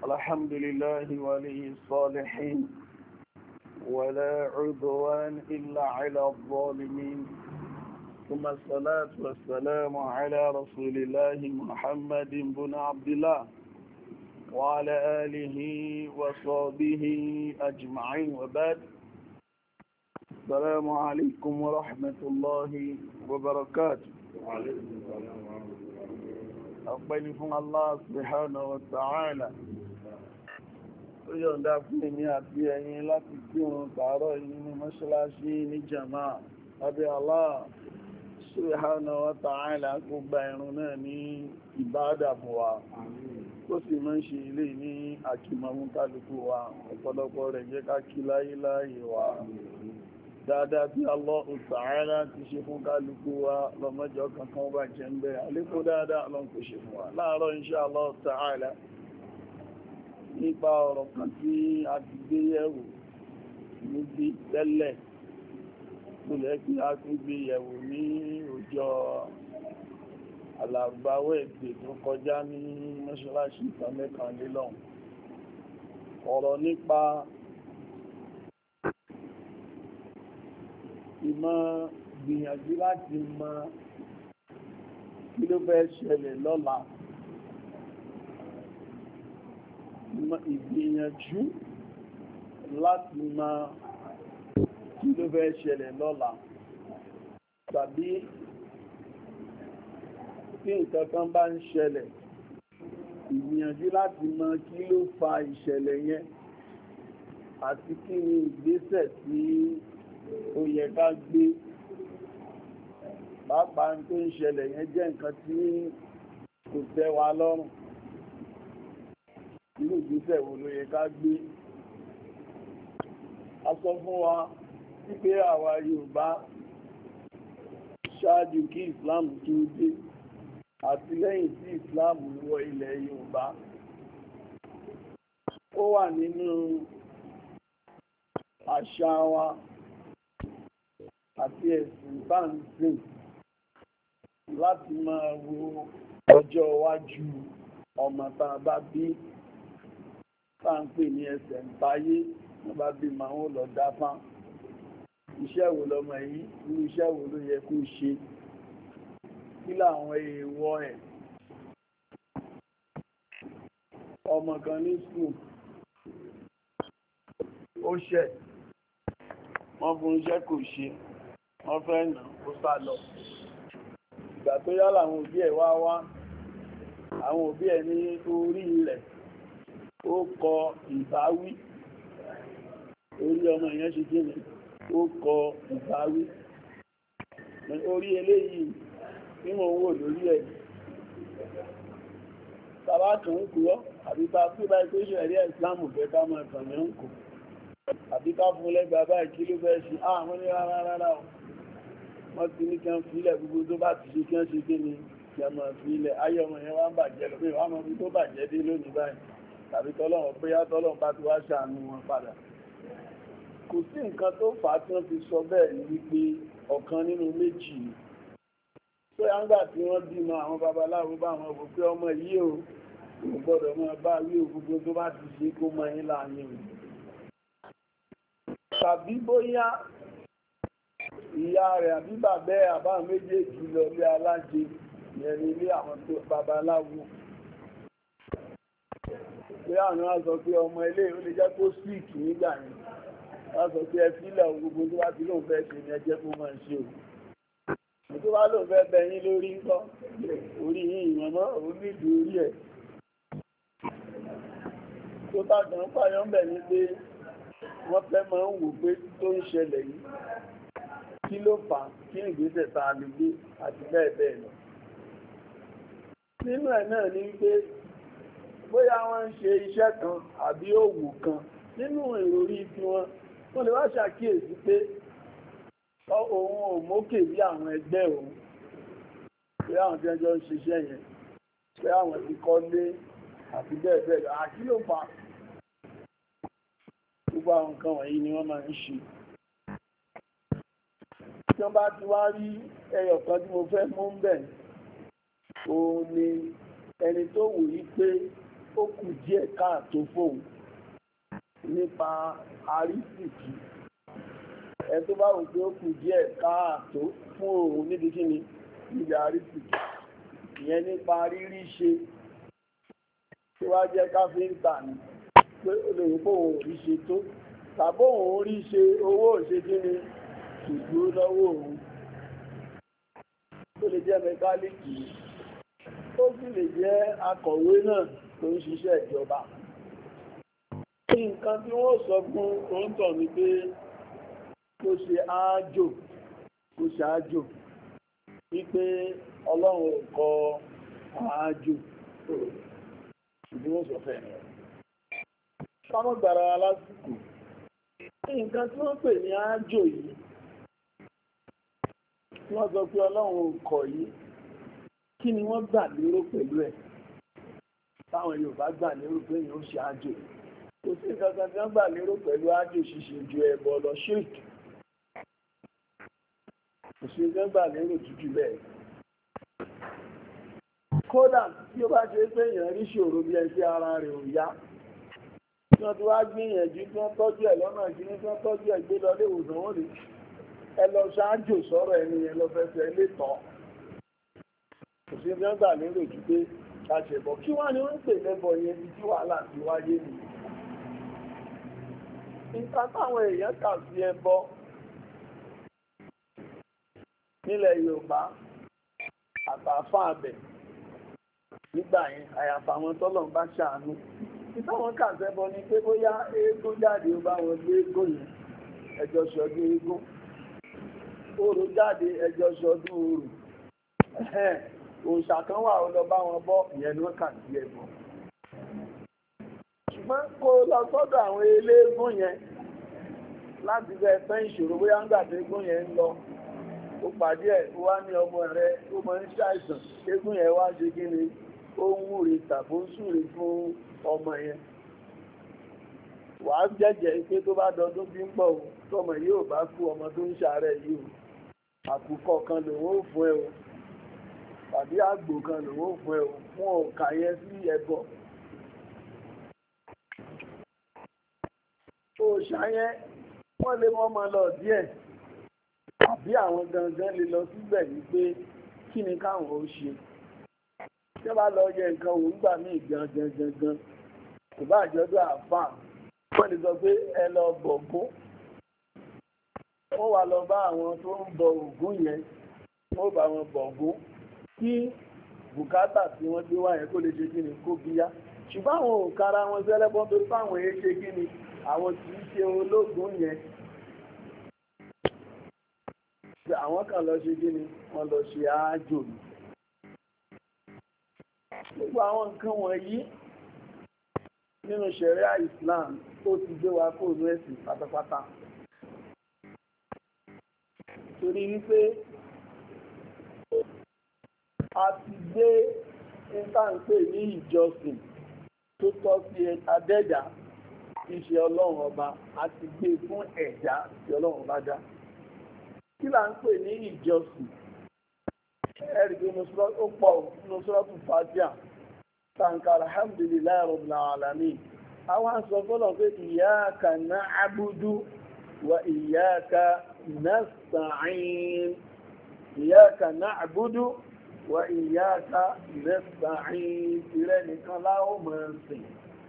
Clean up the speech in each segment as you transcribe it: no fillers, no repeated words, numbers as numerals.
الحمد لله ولي الصالحين ولا عدوان إلا على الظالمين ثم الصلاة والسلام على رسول الله محمد بن عبد الله وعلى آله وصحبه أجمعين وبعد. السلام عليكم ورحمة الله وبركاته. ọpẹ́ ni fún Allah subhanahu wa ta'ala ó yọ̀ǹda fún èmi àti ẹ̀yin láti kí wọn tààrọ̀ nínú mọ́ṣáláṣí ní jàmáà abẹ́ Allah subhanahu wa ta'ala kó gba ìrun náà ní ìbádà fún wa ó sì máa ń ṣe ilé ní àkìmọ̀mú kálukú wa ọ̀pọ̀lọpọ̀ rẹ̀ jẹ́ ká kí láyé wa dáadáa tí Allah Ta'ala ti ṣe fún kálukú wa lọ́mọjọ́ kankan bá jẹ́ ń bẹ́ àlékún dáadáa lọ́n kò ṣe fún wa láàárọ̀ insha Allah Ta'ala nípa ọ̀rọ̀ kan tí a ti gbé yẹ̀wò níbi tẹ́lẹ̀ tó lẹ́ kí a tún gbé yẹ̀wò ní ọjọ́ alárùbáwẹ̀ èdè tó kọjá ní mọ́ṣáláṣí ìtànlẹ́kànlélọ́hùn ọ̀rọ̀ nípa ìmọ̀ gbìyànjú láti mọ kí ló fẹ́ ṣẹlẹ̀ lọ́la ìgbìyànjú láti mọ kí ló fẹ́ ṣẹlẹ̀ lọ́la tàbí tí nǹkan kan bá ń ṣẹlẹ̀ ìgbìyànjú láti mọ kí ló fa ìṣẹ̀lẹ̀ yẹn àti kí ni ìgbésẹ̀ tí ó yẹ ká gbé pàápàá tó ń ṣẹlẹ̀ yẹn jẹ́ nǹkan tí kò tẹ́ wa lọ́rùn irú ìgbésẹ̀ wo ló yẹ ká gbé. A sọ fún wa wípé àwa Yorùbá ṣáájú kí Islam tó dé àti lẹ́yìn tí Islam wọ ilẹ̀ Yorùbá ó wà nínú àṣà wa àti ẹ̀sìn báńsìn láti máa wo ọjọ́ iwájú ọmọ tá a bá bí táǹpè ní ẹsẹ̀ ń táyé wọ́n bá bí máa ń lọ dáfá iṣẹ́ wo lọmọ yìí ní iṣẹ́ wo ló yẹ kó ṣe kí làwọn èèwọ̀ ẹ̀. ọmọ kan ní skul ó ṣẹ̀ wọ́n fún iṣẹ́ kò ṣe wọ́n fẹ́ nà ó sá lọ ìgbà tó yá làwọn òbí ẹ̀ wá àwọn òbí ẹ̀ ní orí rẹ̀ ó kọ ìbáwí orí ọmọ ìyẹn ṣe kí ni ó kọ ìbáwí orí eléyìí tí mo ń wò lórí ẹ̀ tàbá kan ń kúrọ́ àbí ta tí bá ikú ìṣẹ̀rí ìsìláàmù fẹ́ ká mọ̀ ẹ̀kàn ní ń kù àbí ká fún lẹ́gbàá báyìí kí ló fẹ́ ṣe àwọn ní rárá o wọ́n ti ní kí wọ́n fílẹ̀ gbogbo tó bá ti ṣe kí wọ́n ṣe kí ni kí wọ́n máa fílẹ̀ ayé ọmọ yẹn wá ń bàjẹ́ lọ pé wọ́n mọ ibi tó bàjẹ́ dé lónìí báyìí tàbí tọ́lọ́run pé tọ́lọ́run bá ti wá ṣàánú wọn padà. Kò sí nǹkan tó fà á tí wọ́n fi sọ bẹ́ẹ̀ ní wípé ọ̀kan nínú méjì pé àǹgbà tí wọ́n bímọ àwọn babaláwo bá wọn wò pé ọmọ yìí ò gbọ́dọ̀ máa bá wí gbogbo tó bá ti ṣe kó mọ yín láàyè o. Tàbí bóyá ìyá rẹ̀ àbí bàbá ẹ̀ àbá méjèèjì lọ ilé alájẹ ìyẹn ní ilé àwọn tó babaláwo pé àwọn á sọ pé ọmọ ilé ó lè jẹ́ kó síìkì nígbà yẹn wọ́n sọ pé ẹ fílẹ̀ gbogbo tó bá ti lóun fẹ́ ṣe ni ẹ jẹ́ kó máa ṣe o tó bá lóun fẹ́ bẹ yín lórí ńkọ́ orí yín ìyànmọ́ òun nídìí orí ẹ̀ tó bá gan pààyàn bẹ̀ ní pé wọ́n fẹ́ máa ń wò pé tó ń ṣẹlẹ̀ yìí kí ló fà á kí ìgbésẹ̀ tá a lè gbé àti bẹ́ẹ̀ bẹ́ẹ̀ lọ. Nínú ẹ̀ náà ni wípé bóyá wọ́n ń ṣe iṣẹ́ kan àbí òwò kan nínú ìròrí tí wọ́n lè wá ṣàkíyèsí pé òun ò mókè bí àwọn ẹgbẹ́ òun pé àwọn tí ẹjọ́ ń ṣiṣẹ́ yẹn pé àwọn ti kọ́lé àti bẹ́ẹ̀ bẹ́ẹ̀ lọ àti ló fà á. Gbogbo àwọn nǹkan wọ̀nyí ni wọ́n máa ń ṣe. Tí wọ́n bá ti wá rí ẹyọ kan tí mo fẹ́ mú ń bẹ̀ òun ni ẹni tó wù yí pé ó kù díẹ̀ káàtó fóun nípa àrísìkí. Ẹ tó bá wù pé ó kù díẹ̀ káàtó fún òun níbi kíni níbi àrísìkí. Ìyẹn nípa rírí ṣe tí wá jẹ́ káfíńtà ni pé ó lè wípé òun ò rí ṣe tó tàbí òun rí ṣe owó òṣè kíni ṣùgbọ́n lọ́wọ́ òun. Ó lè jẹ́ mẹkáníìkì, ó sì lè jẹ́ akọ̀wé náà tó ń ṣiṣẹ́ ìjọba. Nǹkan tí wọ́n sọ fún oúntọ̀ ni pé kó ṣe áájò, kó ṣe áájò, wípé Ọlọ́run ò kọ áájò, ìdí wọ́n sọ fẹ́. Kámọ́ gbàrà wa lásìkò. Nǹkan tí wọ́n pè ní áájò yìí, wọ́n sọ pé Ọlọ́run ò kọ yìí, kí ni wọ́n gbà lérò pẹ̀lú ẹ̀? Táwọn Yorùbá gbà lérò pé èèyàn ó ṣe áájò. Kò sí nǹkan kan tí wọ́n gbà lérò pẹ̀lú áájò ṣíṣe ju ẹbọ lọ ṣírìkì. Kò sí nǹkan gbà lérò jújù bẹ́ẹ̀. Kódà tí ó bá ṣe pé èèyàn rí ṣòro bí ẹni tí ara rẹ̀ ò yá, tí wọ́n ti wá gbìyànjú tí wọ́n tọ́jú ẹ̀ lọ́nà ìṣiní tí wọ́n tọ́jú ẹ̀ gbé lọ ilé ìwòsàn wọn rí. Ẹ lọ ṣáájò sọ̀rọ̀ ẹni yẹn lọ fẹsẹ̀ lé tán. Kò sí nǹkan gbà lérò jù pé ká ṣẹbọ. Kí wá ni wọ́n ń pè lẹ́bọ yẹn bí tí wàhálà ti wáyé nìyí. Nǹkan táwọn èèyàn kà sí ẹbọ nílẹ̀ Yorùbá àtàfà abẹ̀ nígbà yẹn àyàfà àwọn tọ́lọ̀ ń bá ṣàánú. Ìtàwọn kà sẹ́bọ ni pé bóyá eégún jáde ó bá wọn gbé eégún yẹn ẹjọ́ ṣọdún eégún. Orò jáde ẹjọ́ ṣọdún orò. Òòṣà kan wà ó lọ bá wọn bọ́ ìyẹn ni wọ́n kà sí ẹbọ. Ṣùgbọ́n kó lọ sọ́dọ̀ àwọn eléégún yẹn láti fẹ́ tán ìṣòro bóyá ń gbàdé eégún yẹn ń lọ. Ó pàdé ẹ̀ ó wá ní ọmọ rẹ̀ ó máa ń ṣàìsàn. Eégún yẹn wá ṣe kí ni ó ń wúre tàbí ó ń súre fún ọmọ yẹn. Wàá jẹ́jẹ́ pé tó bá dọdún bí ń bọ̀ o tọmọ yìí ò bá kú ọmọ tó ń ṣàárẹ̀ yìí o. Àkùkọ kan lòun ó fún ẹ o tàbí àgbò kan lòun ó fún ẹ o fún òǹkà yẹn sí ẹbọ. Òòṣà yẹn wọ́n lè mọ́ ọmọ lọ díẹ̀ àbí àwọn gangan lè lọ síbẹ̀ ní pé kí ni káwọn ó ṣe. Tí wọ́n bá lọ yẹ nǹkan wò nígbà míì gangan kò bá àjọdún àfáà wọ́n lè sọ pé ẹ lọ bọ̀gún. Wọ́n wá lọ bá àwọn tó ń bọ Ògún yẹn, wọ́n bá wọn bọ̀gún kí bùkátà tí wọ́n gbé wá yẹn kó lè ṣe kí ni kó bíyá. Ṣùgbọ́n àwọn òǹkara wọn sẹ́lẹ́bọ́n torí fáwọn èé ṣe kí ni àwọn kì í ṣe ológun yẹn. Àwọn kan lọ ṣe kí ni wọ́n lọ ṣe àájò ni. Gbogbo àwọn nǹkan wọ̀nyí nínú ṣẹ̀ríà Islam ó ti gbé wa kó inú ẹ̀sìn pátápátá. Torí wípé a ti gbé ìtànpè ní ìjọsìn tó tọ́ sí adẹ́dà tí ṣe Ọlọ́run ọba a ti gbé fún ẹ̀dá tí Ọlọ́run ọba dá. Kí là ń pè ní ìjọsìn? Ẹ̀rí pé ó pọ̀ nínú Suratul Fatiha. Tàǹkà alhamdulillahi rabbil alamin. Àwọn sọ fọ́lọ̀ pé iyyaka na'budu wa iyyaka nasta'in. Iyyaka na'budu wa iyyaka nasta'in. Ìrẹ nìkan la ó máa sìn.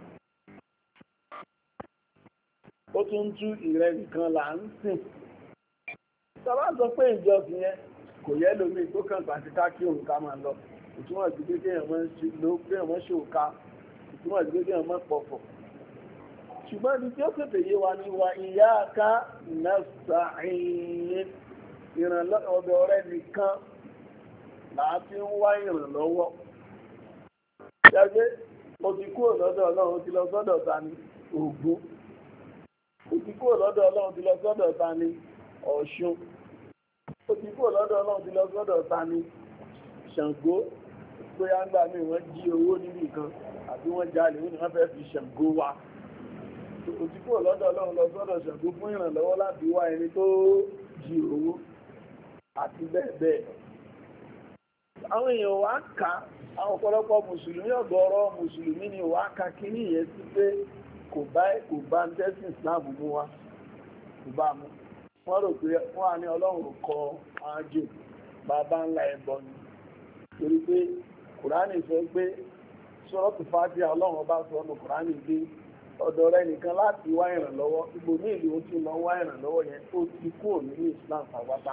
Ó tún tú ìrẹ nìkan là ń sìn. Tọ́lá sọ pé ìjọsìn yẹn kò yẹ lómi tó kàn pàtí ká kí òun ká máa lọ. Ìtumọ̀ sí pé kéèyàn mọ́ ṣòká, ìtumọ̀ sí pé kéèyàn mọ́ pọ̀fọ̀. Ṣùgbọ́n ibi tí ó tètè yé wa ní wa iyyaka nasta'in. Ọ̀dọ̀ rẹ nìkan làá fi ń wá ìrànlọ́wọ́. Ṣẹ́gbẹ́ mo ti kúrò lọ́dọ̀ Ọlọ́run ti lọ sọ́dọ̀ ta ni Ògún. Mo ti kúrò lọ́dọ̀ Ọlọ́run ti lọ sọ́dọ̀ ta ni Ọ̀ṣun. Ó ti kúrò lọ́dọ̀ Ọlọ́run ti lọ sọ́dọ̀ ta ni Ṣàngó. Bóyá ń gbà mí wọ́n jí owó níbì kan àbí wọ́n jalè wọ́n ni wọ́n fẹ́ fi Ṣàngó wá. Ó ti kúrò lọ́dọ̀ Ọlọ́run lọ sọ́dọ̀ Ṣàngó fún ìrànlọ́wọ́ láti wá ẹni tó jí owó àti bẹ́ẹ̀ bẹ́ẹ̀. Àwọn èèyàn wá kà àwọn ọ̀pọ̀lọpọ̀ mùsùlùmí ọ̀gọ̀ọ̀rọ̀ mùsùlùmí ni wàá ka kíní yẹn sí pé kò bá ń tẹ́sìn Islam mú wa kò bá mú wọ́n rò pé wọ́n á ní Ọlọ́run kọ àjò bàbá ńlá ẹbọ ni torí pé Kùránì sọ pé Sūratu Fātīhà Ọlọ́run ọba sọ ọ́nà Kùránì gbé ọ̀dọ̀ rẹ̀ nìkan láti wá ìrànlọ́wọ́ ibòmí ìlú ó ti lọ wá ìrànlọ́wọ́ yẹn ó ti kúrò nínú Islam pàápàá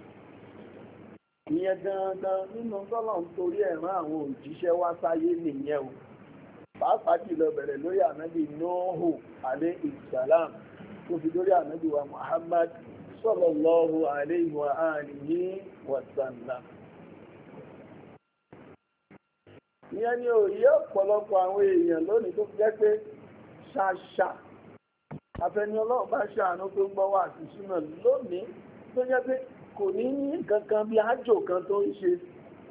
ìyẹn gangan nínú tọ́lọ̀ ń torí ẹ̀ràn àwọn òjíṣẹ́ wá sáyé nìyẹn o pàápàá jùlọ bẹ̀rẹ̀ lórí ànábì Nuhu alayhi salam tó fi lórí ànábì wa Muhammad sallallahu alayhi wa alihi wa sallam. ìyẹn ni òye ọ̀pọ̀lọpọ̀ àwọn èèyàn lónìí tó fi jẹ́ pé ṣàṣà àfẹni Ọlọ́run bá ṣàánú tó ń gbọ́ wá àti súnà lónìí tó jẹ́ pé kò ní ní kankan bí àjò kan tó ń ṣe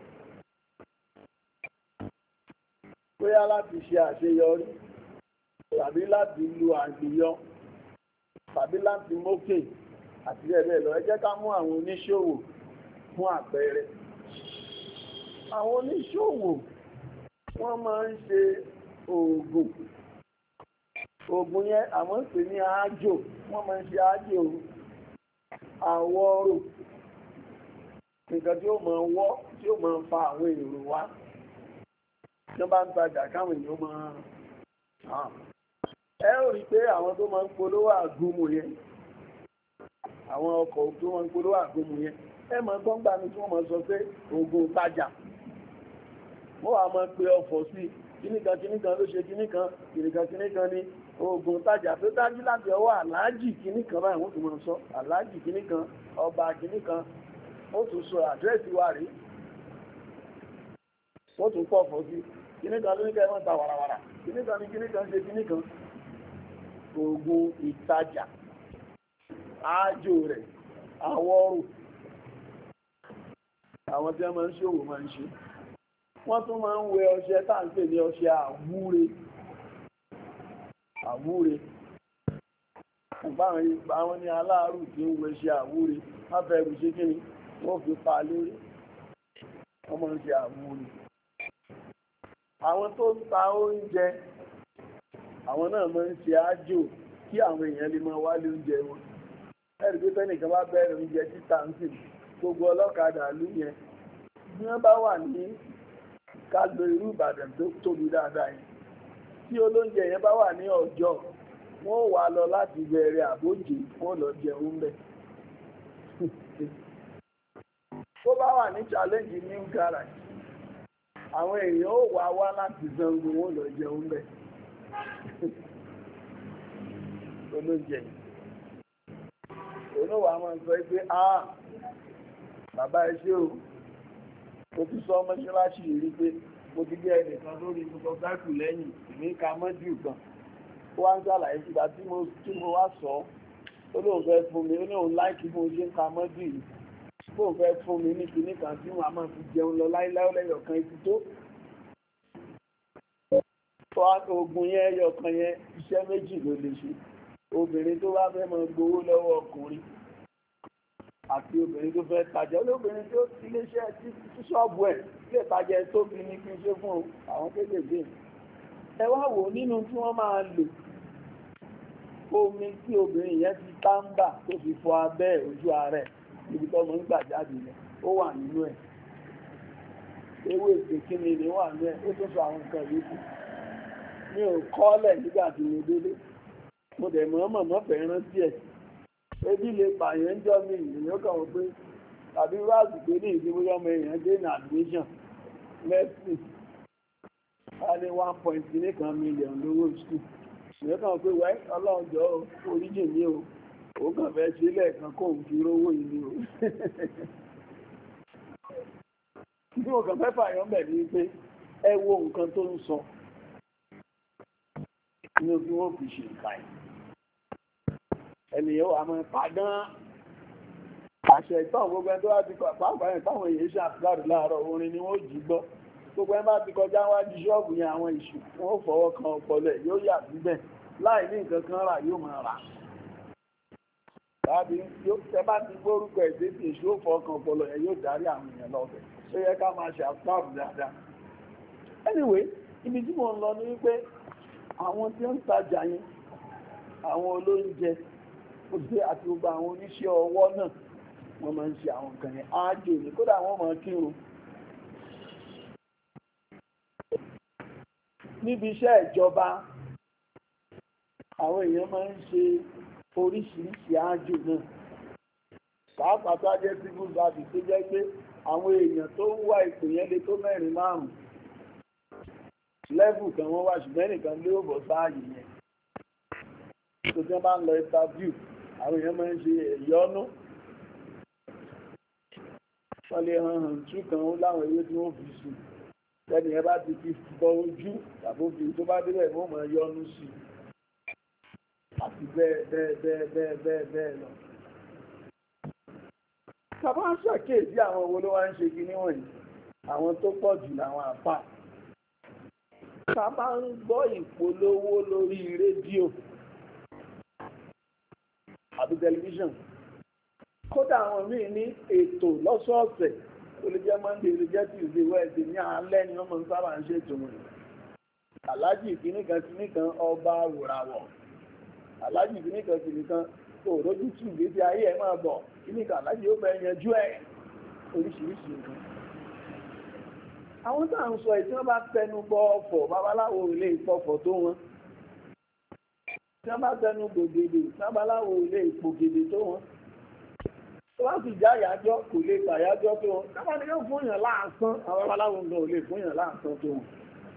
bóyá láti ṣe àṣeyọrí tàbí láti lu àgbìyọ tàbí láti mókè àti bẹ́ẹ̀ lọ ẹ jẹ́ ká mú àwọn oníṣòwò fún àpẹẹrẹ àwọn oníṣòwò wọ́n máa ń ṣe oògùn yẹn àwọn pè ní àjò wọ́n máa ń ṣe àjò àwọ̀rò nǹkan tí ó máa wọ́ tí ó máa fa àwọn èrò wá tí wọ́n bá ń tajà káwọn èèyàn máa ẹ ó rí i pé àwọn tó máa ń polówó àgúnmu yẹn àwọn ọkọ̀ tó máa ń polówó àgúnmu yẹn ẹ máa gbọ́n gbà mí tí wọ́n máa sọ pé oògùn tajà wọ́n wá máa pe ọ̀fọ̀ sí kíníkan ló ṣe kíníkan ní oògùn tajà tó dájú láti ọwọ́ aláàjì kíníkan báyìí wọ́n tún máa sọ aláàjì kíníkan ọba kíníkan ó tún sọ àdírẹ́sì wa rí wọ́n tún pọ̀ fọ́ sí kíníkan ló ní kẹ́ wọ́n ta wàràwàrà kíníkan ní kíníkan ṣe kíníkan oògùn ìtajà ààjò rẹ̀ àwọ̀rò àwọn tí wọ́n máa ń ṣòwò máa ń ṣe wọ́n tún máa ń wẹ ọṣẹ tá à ń pè ní ọṣẹ àwúre àwọn ní aláàrù tí ń wẹ ṣe àwúre wọ́n fẹ́ rù ṣe kíni wọ́n fi pa lórí wọ́n máa ń ṣe àwúre àwọn tó ń ta oúnjẹ àwọn náà máa ń ṣe àjò kí àwọn èèyàn lè máa wálé oúnjẹ wọn ẹ̀rí pé tẹ́nìkan bá bẹ̀rẹ̀ oúnjẹ títà ń sìn gbogbo ọlọ́kadà lú yẹn bí wọ́n bá wà ní ká lo irú Ìbàdàn tó tóbi dáadáa yẹn tí olóúnjẹ yẹn bá wà ní ọjọ́ wọ́n wà lọ láti bẹ̀rẹ̀ àbójì wọ́n lọ jẹun bẹ̀. tó bá wà ní challenge new garage àwọn èèyàn ó wá láti Ṣàngó wọ́n lọ jẹun bẹ̀. olóúnjẹ yìí olówó àwọn sọ pé bàbá ẹ ṣé o mo ti sọ mọ́ṣáláṣí yìí rí pé mo ti gbé ẹnìkan lórí gbogbo sáàkù lẹ́yìn ìní ka mọ́jú kan ó wá ń ṣàlàyé síta tí mo wá sọ ó lóun fẹ́ fún mi ó ní òun láìkí bó ṣe ń ka mọ́jú yìí bóun fẹ́ fún mi ní kinní kan tí wọ́n á máa fi jẹun lọ láíláí lẹ́yọ̀ kan ibi tó. oògùn yẹn ẹyọ kan yẹn iṣẹ́ méjì ló lè ṣe obìnrin tó bá fẹ́ máa gbowó lọ́wọ́ ọkùnrin àti obìnrin tó fẹ́ tajà olóbìnrin tó iléeṣẹ́ tí ṣọ́ọ̀bù ẹ̀ lè tajà tóbi ní kí n ṣe fún àwọn kéékèèké ẹ wá wò nínú tí wọ́n máa lò omi tí obìnrin yẹn ti táǹbà tó fi fọ abẹ́ ojú ààrẹ níbi tó mọ̀ ń gbà jáde rẹ̀ ó wà nínú ẹ̀ ewé ìpèkínni ni wà nínú ẹ̀ ó tó sọ àwọn nǹkan yòókù mi ò kọ́lẹ̀ nígbà tí mo délé mo dẹ̀ mọ̀ fẹ́ rántí ẹ̀ ebi lè pààyàn ń jọ mi ìrìnà kan wọ́n pé tàbí wáàzù pé ní ìdíwọ́ ọmọ èèyàn dé ní admission medicine a ní 1.3 nìkan million lówó school ìrìnà kan pé wẹ́ ọlọ́ọ̀jọ́ oríjì ní o ó kàn fẹ́ ṣe lẹ́ẹ̀kan kó ń fi rówó yìí ní o bí mo kàn fẹ́ fààyàn bẹ̀ ní pé ẹ wo nǹkan tó ń sọ ní o bí wọ́n fi ṣe ìkàyè ènìyàn wà mọ́ padán àṣẹ ìtàn gbogbo ẹni tó bá ti kọ pàápàá yẹn táwọn èèyàn ṣàtìláàrù láàárọ̀ orin ni wọ́n jí gbọ́ gbogbo ẹni bá ti kọjá wájú ṣọ́ọ̀bù yẹn àwọn ìṣù wọ́n fọwọ́ kan ọpọlọ ẹ̀ yóò yà síbẹ̀ láì ní nǹkan kan rà yóò máa rà tàbí tẹ bá ti gbórúkọ ẹ̀ tètè ìṣù ó fọwọ́ kan ọpọlọ ẹ̀ yóò darí àwọn èèyàn lọ́bẹ̀ tó yẹ ká máa ṣe àtìláàrù dáadáa anyway ibi tí mo ń lọ ní wípé àwọn tí ó ń tajà yẹn àwọn olóúnjẹ òṣìṣẹ́ àti gbogbo àwọn oníṣẹ́ ọwọ́ náà wọ́n máa ń ṣe àwọn nǹkan yẹn ájò ní kódà wọ́n máa kírun níbi iṣẹ́ ìjọba àwọn èèyàn máa ń ṣe oríṣiríṣi ájò náà pàápàá tó jẹ́ civil service tó jẹ́ pé àwọn èèyàn tó ń wá ipò yẹn lè tó 4-5 level kan wọ́n wá ṣùgbọ́n nìkan lé òbọ̀ sáàyè yẹn tó tí wọ́n bá ń lọ interview àwọn èèyàn máa ń ṣe ẹ̀yọ́nú wọ́n lè hàn tú kan ó láwọn ewé tí wọ́n fi sùn lẹ́nu yẹn bá ti fi bọ ojú tàbí òfin tó bá débẹ̀ wọ́n máa yọ́nú sí àti bẹ́ẹ̀ lọ. Tàbá ń ṣàkíyèsí àwọn owó ló wá ń ṣe kíní wọ̀nyí àwọn tó pọ̀ jù làwọn àpá. Tàbá ń gbọ́ ìpolówó lórí rédíò àbí tẹlifíṣàn. Kódà àwọn míì ní ètò lọ́sọ̀ọ̀sẹ̀ ó lè jẹ́ Monday ó lè jẹ́ Tuesday Wednesday ní alẹ́ ni wọ́n máa ń sábà ń ṣètò wọn. Aláàjì kìnnìkan ọba wòràwọ̀. Aláàjì kìnnìkan òrójú tù gbèsè ayé ẹ̀ máa bọ̀ kìnnìkan aláàjì ó fẹ́ yanjú ẹ̀ oríṣiríṣi nǹkan. Àwọn tá à ń sọ tí wọ́n bá tẹnu bọ ọ̀fọ̀ babaláwo ilé ìpọ̀fọ̀ tó wọn. Tí wọ́n bá tẹnu gbògèdè babaláwo ilé ìpògèdè tó wọn. Tó bá sì já àyájọ́ kò lè gbàyájọ́ tó wọn. Káwọn ni yóò fún yàn láàsán àwọn babaláwo gan ò lè fún yàn láàsán tó wọn.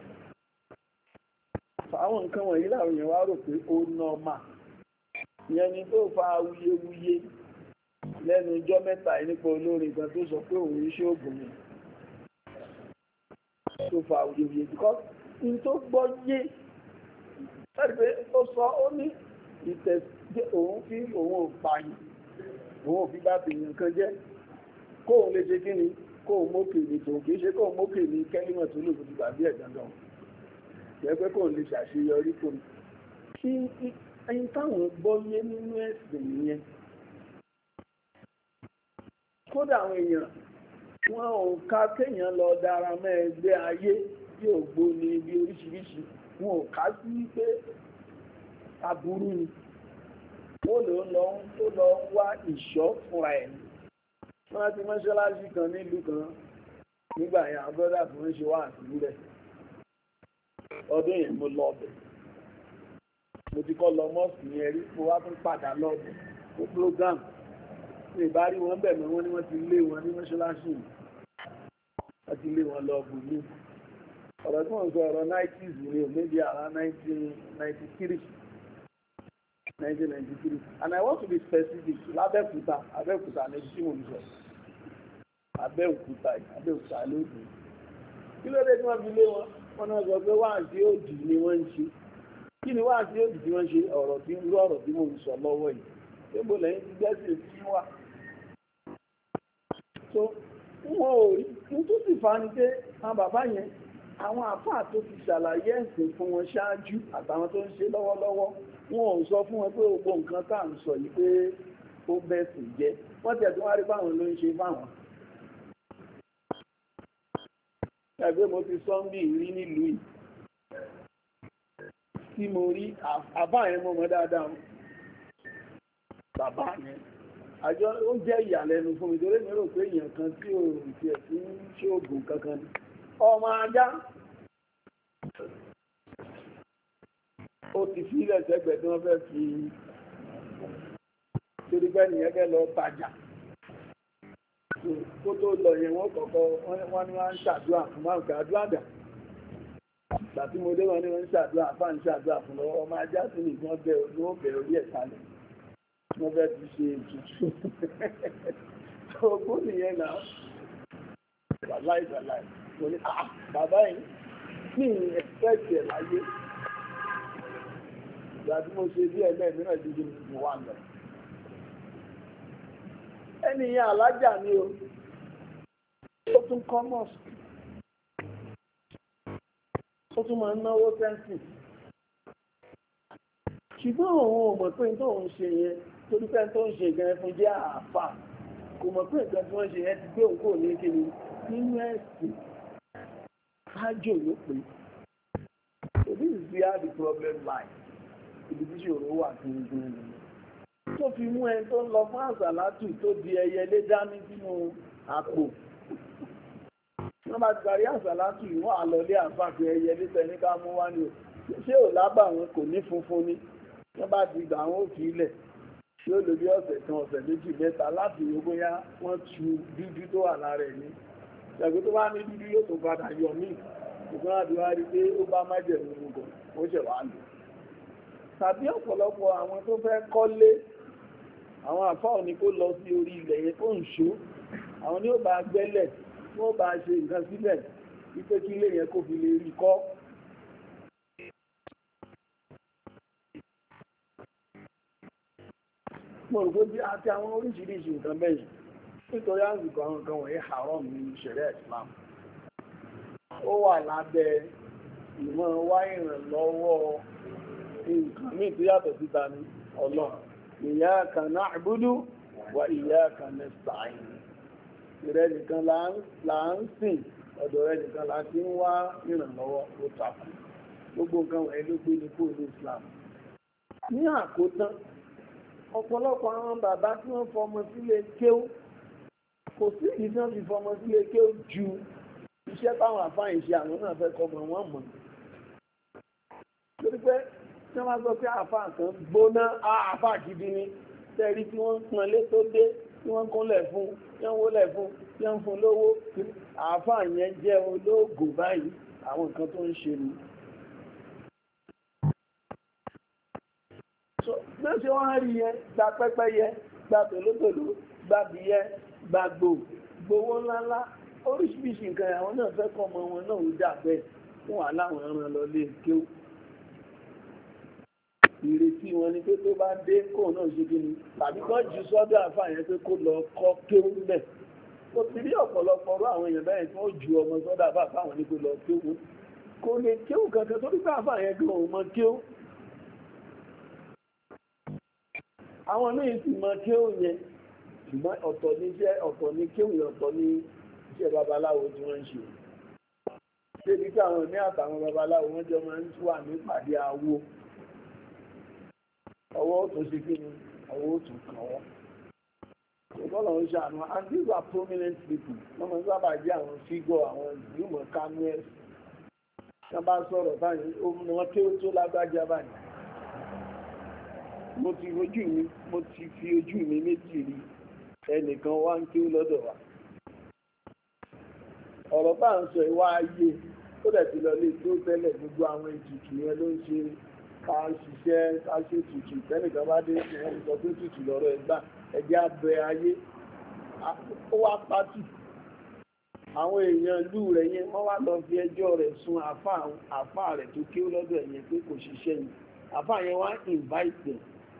Àwọn nǹkan wọ̀nyí làwọn èèyàn wá rò pé ó nọ́ọ̀mà. Ìyẹn ni tó fa awuyewuye lẹ́nu ọjọ́ mẹ́ta yìí nípa olórin kan tó sọ pé òun iṣẹ́ ògùn mi. Tó fa awuyewuye because in tó gbọ́ yé láti pé ó sọ ó ní ìtẹ̀sí òun fi òun ò pààyàn òun ò fi bá tèèyàn kan jẹ́ kóun lè ṣe kí ni kóun mókè ní tòun kì í ṣe kóun mókè ní kẹ́límọ̀ tó lò fún tàbí ẹ̀ dandan jẹ́ pé kóun lè ṣàṣeyọrí kò ní. Kí ẹyin táwọn gbọ́ yé nínú ẹ̀sìn nìyẹn. Kódà àwọn èèyàn wọn ò ká kéèyàn lọ dára mọ́ ẹgbẹ́ ayé bí ògbóni bí oríṣiríṣi wọn ò ká sí pé aburú ni wọ́n lọ ń wá ìṣọ́ fúnra ẹ̀. Wọ́n ti mọ́ṣáláṣí kan nílùú kan nígbà yẹn àbọ́dà tó ń ṣe wá àtìlúrẹ̀ ọdún yẹn mo lọ ọbẹ̀ mo ti kọ́ lọ mọ́ọ̀sì yẹn rí mo wá tún padà lọ́ọ̀bẹ̀ fún program ní ìbárí wọn bẹ̀ mọ́ wọn ni wọ́n ti lé wọn ní mọ́ṣáláṣí wọ́n ti lé wọn lọ bùnú ọ̀rọ̀ tí wọ́n sọ ọ̀rọ̀ 90s ni o maybe around 1993 and I want to be specific Abẹ́òkúta ní tí mo ń sọ Abẹ́òkúta lóògùn kí ló dé tí wọ́n fi lé wọn wọ́n náà sọ pé wáàsí òdì ni wọ́n ń ṣe kí ni wáàsí òdì tí wọ́n ṣe ọ̀rọ̀ tí mo ń sọ lọ́wọ́ yìí gbogbo lẹ́yìn ti gbẹ́sẹ̀ sí wà so wọn ò rí ní tó sì fa ni pé àwọn bàbá yẹn àwọn àfáà tó ti ṣàlàyé ẹ̀sìn fún wọn ṣáájú àtàwọn tó ń ṣe lọ́wọ́lọ́wọ́ wọn ò sọ fún wọn pé gbogbo nǹkan tá à ń sọ yìí pé ó bẹ́sìn jẹ́ wọ́n tẹ̀ tí wọ́n rí báwọn ló ń ṣe fáwọn. ẹgbẹ́ mo ti sọ́ńbì rí nílùú yìí tí mo rí àbá yẹn mọ́ dáadáa bàbá yẹn àjọ ó jẹ́ ìyàlẹ́nu fún mi torí mi rò pé èèyàn kan tí ò tiẹ̀ tí ń ṣoògùn kankan ni ọmọ ajá ó ti fílẹ̀ sẹ́gbẹ̀ẹ́ tí wọ́n fẹ́ fi torí pé nìyẹn fẹ́ lọ tajà kó tó lọ yẹn wọ́n kọ̀ọ̀kan wọ́n ní wọ́n ń ṣàdúrà fún máa ń kà àdúrà dà ìgbà tí mo dé wọn ní wọ́n ń ṣàdúrà fún à ń ṣàdúrà fún lọ́wọ́ ọmọ ajá sí ni wọ́n bẹ̀ orí ẹ̀ kalẹ̀ wọ́n fẹ́ fi ṣe ètùtù ogún nìyẹn náà wàláì mo ní bàbá yìí ní ẹ̀fẹ́ẹ̀tì ẹ̀ láyé ìgbà tí mo ṣe bí ẹgbẹ́ mìíràn jíjìn mo wà lọ. ẹni yẹn alájà ni o ó tún kọ́ mọ́ọ̀sì ó tún máa ń náwó fẹ́ǹsì ṣùgbọ́n òun ò mọ̀ pé tó ń ṣe yẹn torí pé tó ń ṣe gan fún jẹ́ àáfà kò mọ̀ pé nǹkan tí wọ́n ṣe yẹn ti gbé òun kò ní kíni nínú ẹ̀sìn ájò ló pé. So this is where the problem lies. Ibi tí ṣòro wà gbìngbìn nìyẹn. Tó fi mú ẹni tó lọ fún àsàlátù tó di ẹyẹlé dání sínú àpò. Wọ́n bá ti parí àsàlátù ìwọ̀n àlọ́lé àfàkì ẹyẹlé tẹni ká mú wá ní o. Ṣé ò lábà wọn kò ní funfun ni? Wọ́n bá ti gbà wọn ó fi ilẹ̀. Ṣé ó lò bí ọ̀sẹ̀ kan ọ̀sẹ̀ méjì mẹ́ta láti bóyá wọ́n tu dúdú tó wà lára ẹ̀ ní. Ṣẹ̀gbẹ́ tó bá ní dúdú yóò tó padà yọ míì. Ṣùgbọ́n àdúrà rí pé ó bá májẹ̀mú mu bọ̀, ó ṣẹ̀ wá lò. Tàbí ọ̀pọ̀lọpọ̀ àwọn tó fẹ́ kọ́lé, àwọn àfáà ní kó lọ sí orí ilẹ̀ yẹn kó ń ṣó. Àwọn ni ó bá gbẹ́lẹ̀, wọ́n bá ṣe nǹkan sílẹ̀, wípé kí ilé yẹn kó fi lè rí kọ́. Mo rò pé bí àti àwọn oríṣiríṣi nǹkan bẹ́yìn nítorí àsìkò àwọn nǹkan wọ̀nyí haram ní ṣẹ̀ríà Islam. Ó wà lábẹ́ ìmọ̀ wá ìrànlọ́wọ́ nǹkan míì tó yàtọ̀ síta ní Ọlọ́run. Iyyaka na'budu wa iyyaka nasta'in. Ìrẹ́ nìkan là ń sìn, ọ̀dọ̀ rẹ̀ nìkan là ti ń wá ìrànlọ́wọ́ tó takù. Gbogbo nǹkan wọ̀nyí ló gbé ní kúrò ní Islam. Ní àkótán, ọ̀pọ̀lọpọ̀ àwọn bàbá tí wọ́n fọmọ sílé kéwú, kò sí ìdí tí wọ́n fi fọmọ sílé kéwú ju iṣẹ́ táwọn àfáà ṣe àwọn náà fẹ́ kọmọ wọn mọ̀. Lórí pé tí wọ́n bá sọ pé àfáà kan gbóná àfáà gidi ni tẹ́rí tí wọ́n ń pọn lé tó dé tí wọ́n ń kúnlẹ̀ fún tí wọ́n ń wólẹ̀ fún tí wọ́n ń fún lówó àfáà yẹn jẹ́ olóògùn báyìí àwọn nǹkan tó ń ṣe ni. Bí ó ṣe wọ́n rí yẹn gba pẹ́pẹ́yẹ gba tòlótòló gba bìyẹ gba gbowó ńláńlá oríṣiríṣi nǹkan àwọn náà fẹ́ kọ́ ọmọ wọn náà ó dà bẹ́ẹ̀ fún wa láwọn ẹran lọ lé kéwú. Ìrètí wọn ni pé tó bá dé kó náà ṣe kí ni tàbí kọ́ jù sọ́dọ̀ àfáà yẹn pé kó lọ kọ́ kéwú bẹ́ẹ̀. Ó ti rí ọ̀pọ̀lọpọ̀ ọ̀rọ̀ àwọn èèyàn bẹ́ẹ̀ tí wọ́n ju ọmọ sọ́dọ̀ àfáà fáwọn ní pé lọ kéwú. Kò lè kéwú kankan torí pé àfáà yẹn gan òun mọ kéwú. Àwọn míì sì mọ kéwú yẹn ṣùgbọ́n ọ̀tọ̀ ní iṣẹ́ ọ̀tọ̀ ní kéwú yẹn ọ̀tọ̀ ní iṣẹ́ babaláwo tí wọ́n ń ṣe. Débi tí àwọn ní àtàwọn babaláwo wọ́n jọ máa ń wà ní ìpàdé awo. Ọwọ́ ó tún ṣe kí ni ọwọ́ ó tún kàn wọ́n. Ìbọ́lọ̀ ń ṣàánú and these are prominent people. Wọ́n máa ń sábà jẹ́ àwọn fígọ̀ àwọn ìgbìmọ̀ kánúẹ́s. Wọ́n bá sọ̀rọ̀ báyìí ó mú wọn kéwú tó lágbájá báyìí. Mo ti fi ojú mi méjì rí ẹnìkan wá ń kéwú lọ́dọ̀ wa. Ọ̀rọ̀ bá ń sọ ìwà ayé tó dẹ̀ ti lọ lé tó tẹ́lẹ̀ gbogbo àwọn ètùtù yẹn ló ń ṣe ká ṣiṣẹ́ ká ṣe tùtù tẹ́nìkan bá dé wọ́n sọ pé tùtù lọ́rọ̀ ẹgbà ẹjẹ́ abẹ ayé ó wá pátì. Àwọn èèyàn ìlú rẹ̀ yẹn wọ́n wá lọ fi ẹjọ́ rẹ̀ sun àfáà rẹ̀ tó kéwú lọ́dọ̀ ẹ̀yẹn pé kò ṣiṣẹ́ yìí. Àfáà yẹn wá invite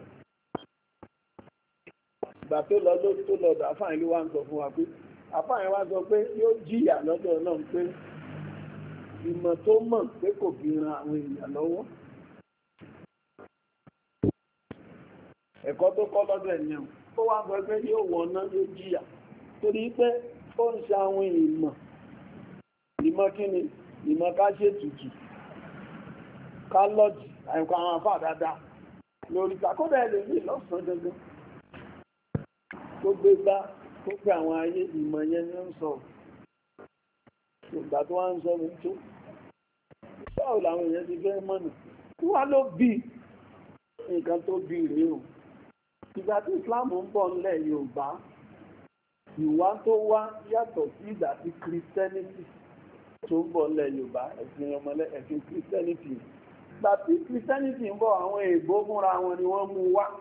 ìgbà tó lọ́dọ̀ àfáà yẹn ló wá ń sọ fún wa pé àfáà yẹn wá sọ pé yóò jìyà lọ́dọ̀ náà pé ìmọ̀ tó mọ̀ pé kò fi ran àwọn èèyàn lọ́wọ́. Ẹ̀kọ́ tó kọ́ lọ́dọ̀ ẹ̀yàn ó wá sọ pé yóò wọ̀ná yóò jìyà torí pé ó ń ṣe àwọn ìmọ̀ kí ni ìmọ̀ ká ṣe tutù ká lọ́jì àìkọ́ àwọn àfáà dáadáa lórí ìtàkọ́dà ẹlòmíì lọ́sàn-án gangan tó gbé gbá tó pé àwọn ayé ìmọ̀ yẹn ní ń sọ ìgbà tó wá ń sọ mi tó báwo làwọn èèyàn ti fẹ́ mọ̀nà kí wá ló bí nǹkan tó bí rèé o ìgbà tí Islam ń bọ̀ nílẹ̀ Yorùbá ìwà tó wá yàtọ̀ sí ìgbà tí Christianity tó ń bọ̀ nílẹ̀ Yorùbá ẹ̀sìn Christianity ìgbà tí Christianity ń bọ̀ àwọn èèbó fúnra wọn ni wọ́n mú wá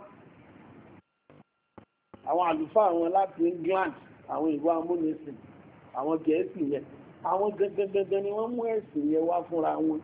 àwọn àlùfáà wọn láti England àwọn ìwà amúnisìn àwọn Gẹ̀ẹ́sì yẹn àwọn gẹ́gẹ́gẹ́gẹ́ ni wọ́n mú ẹ̀sìn yẹn wá fúnra wọn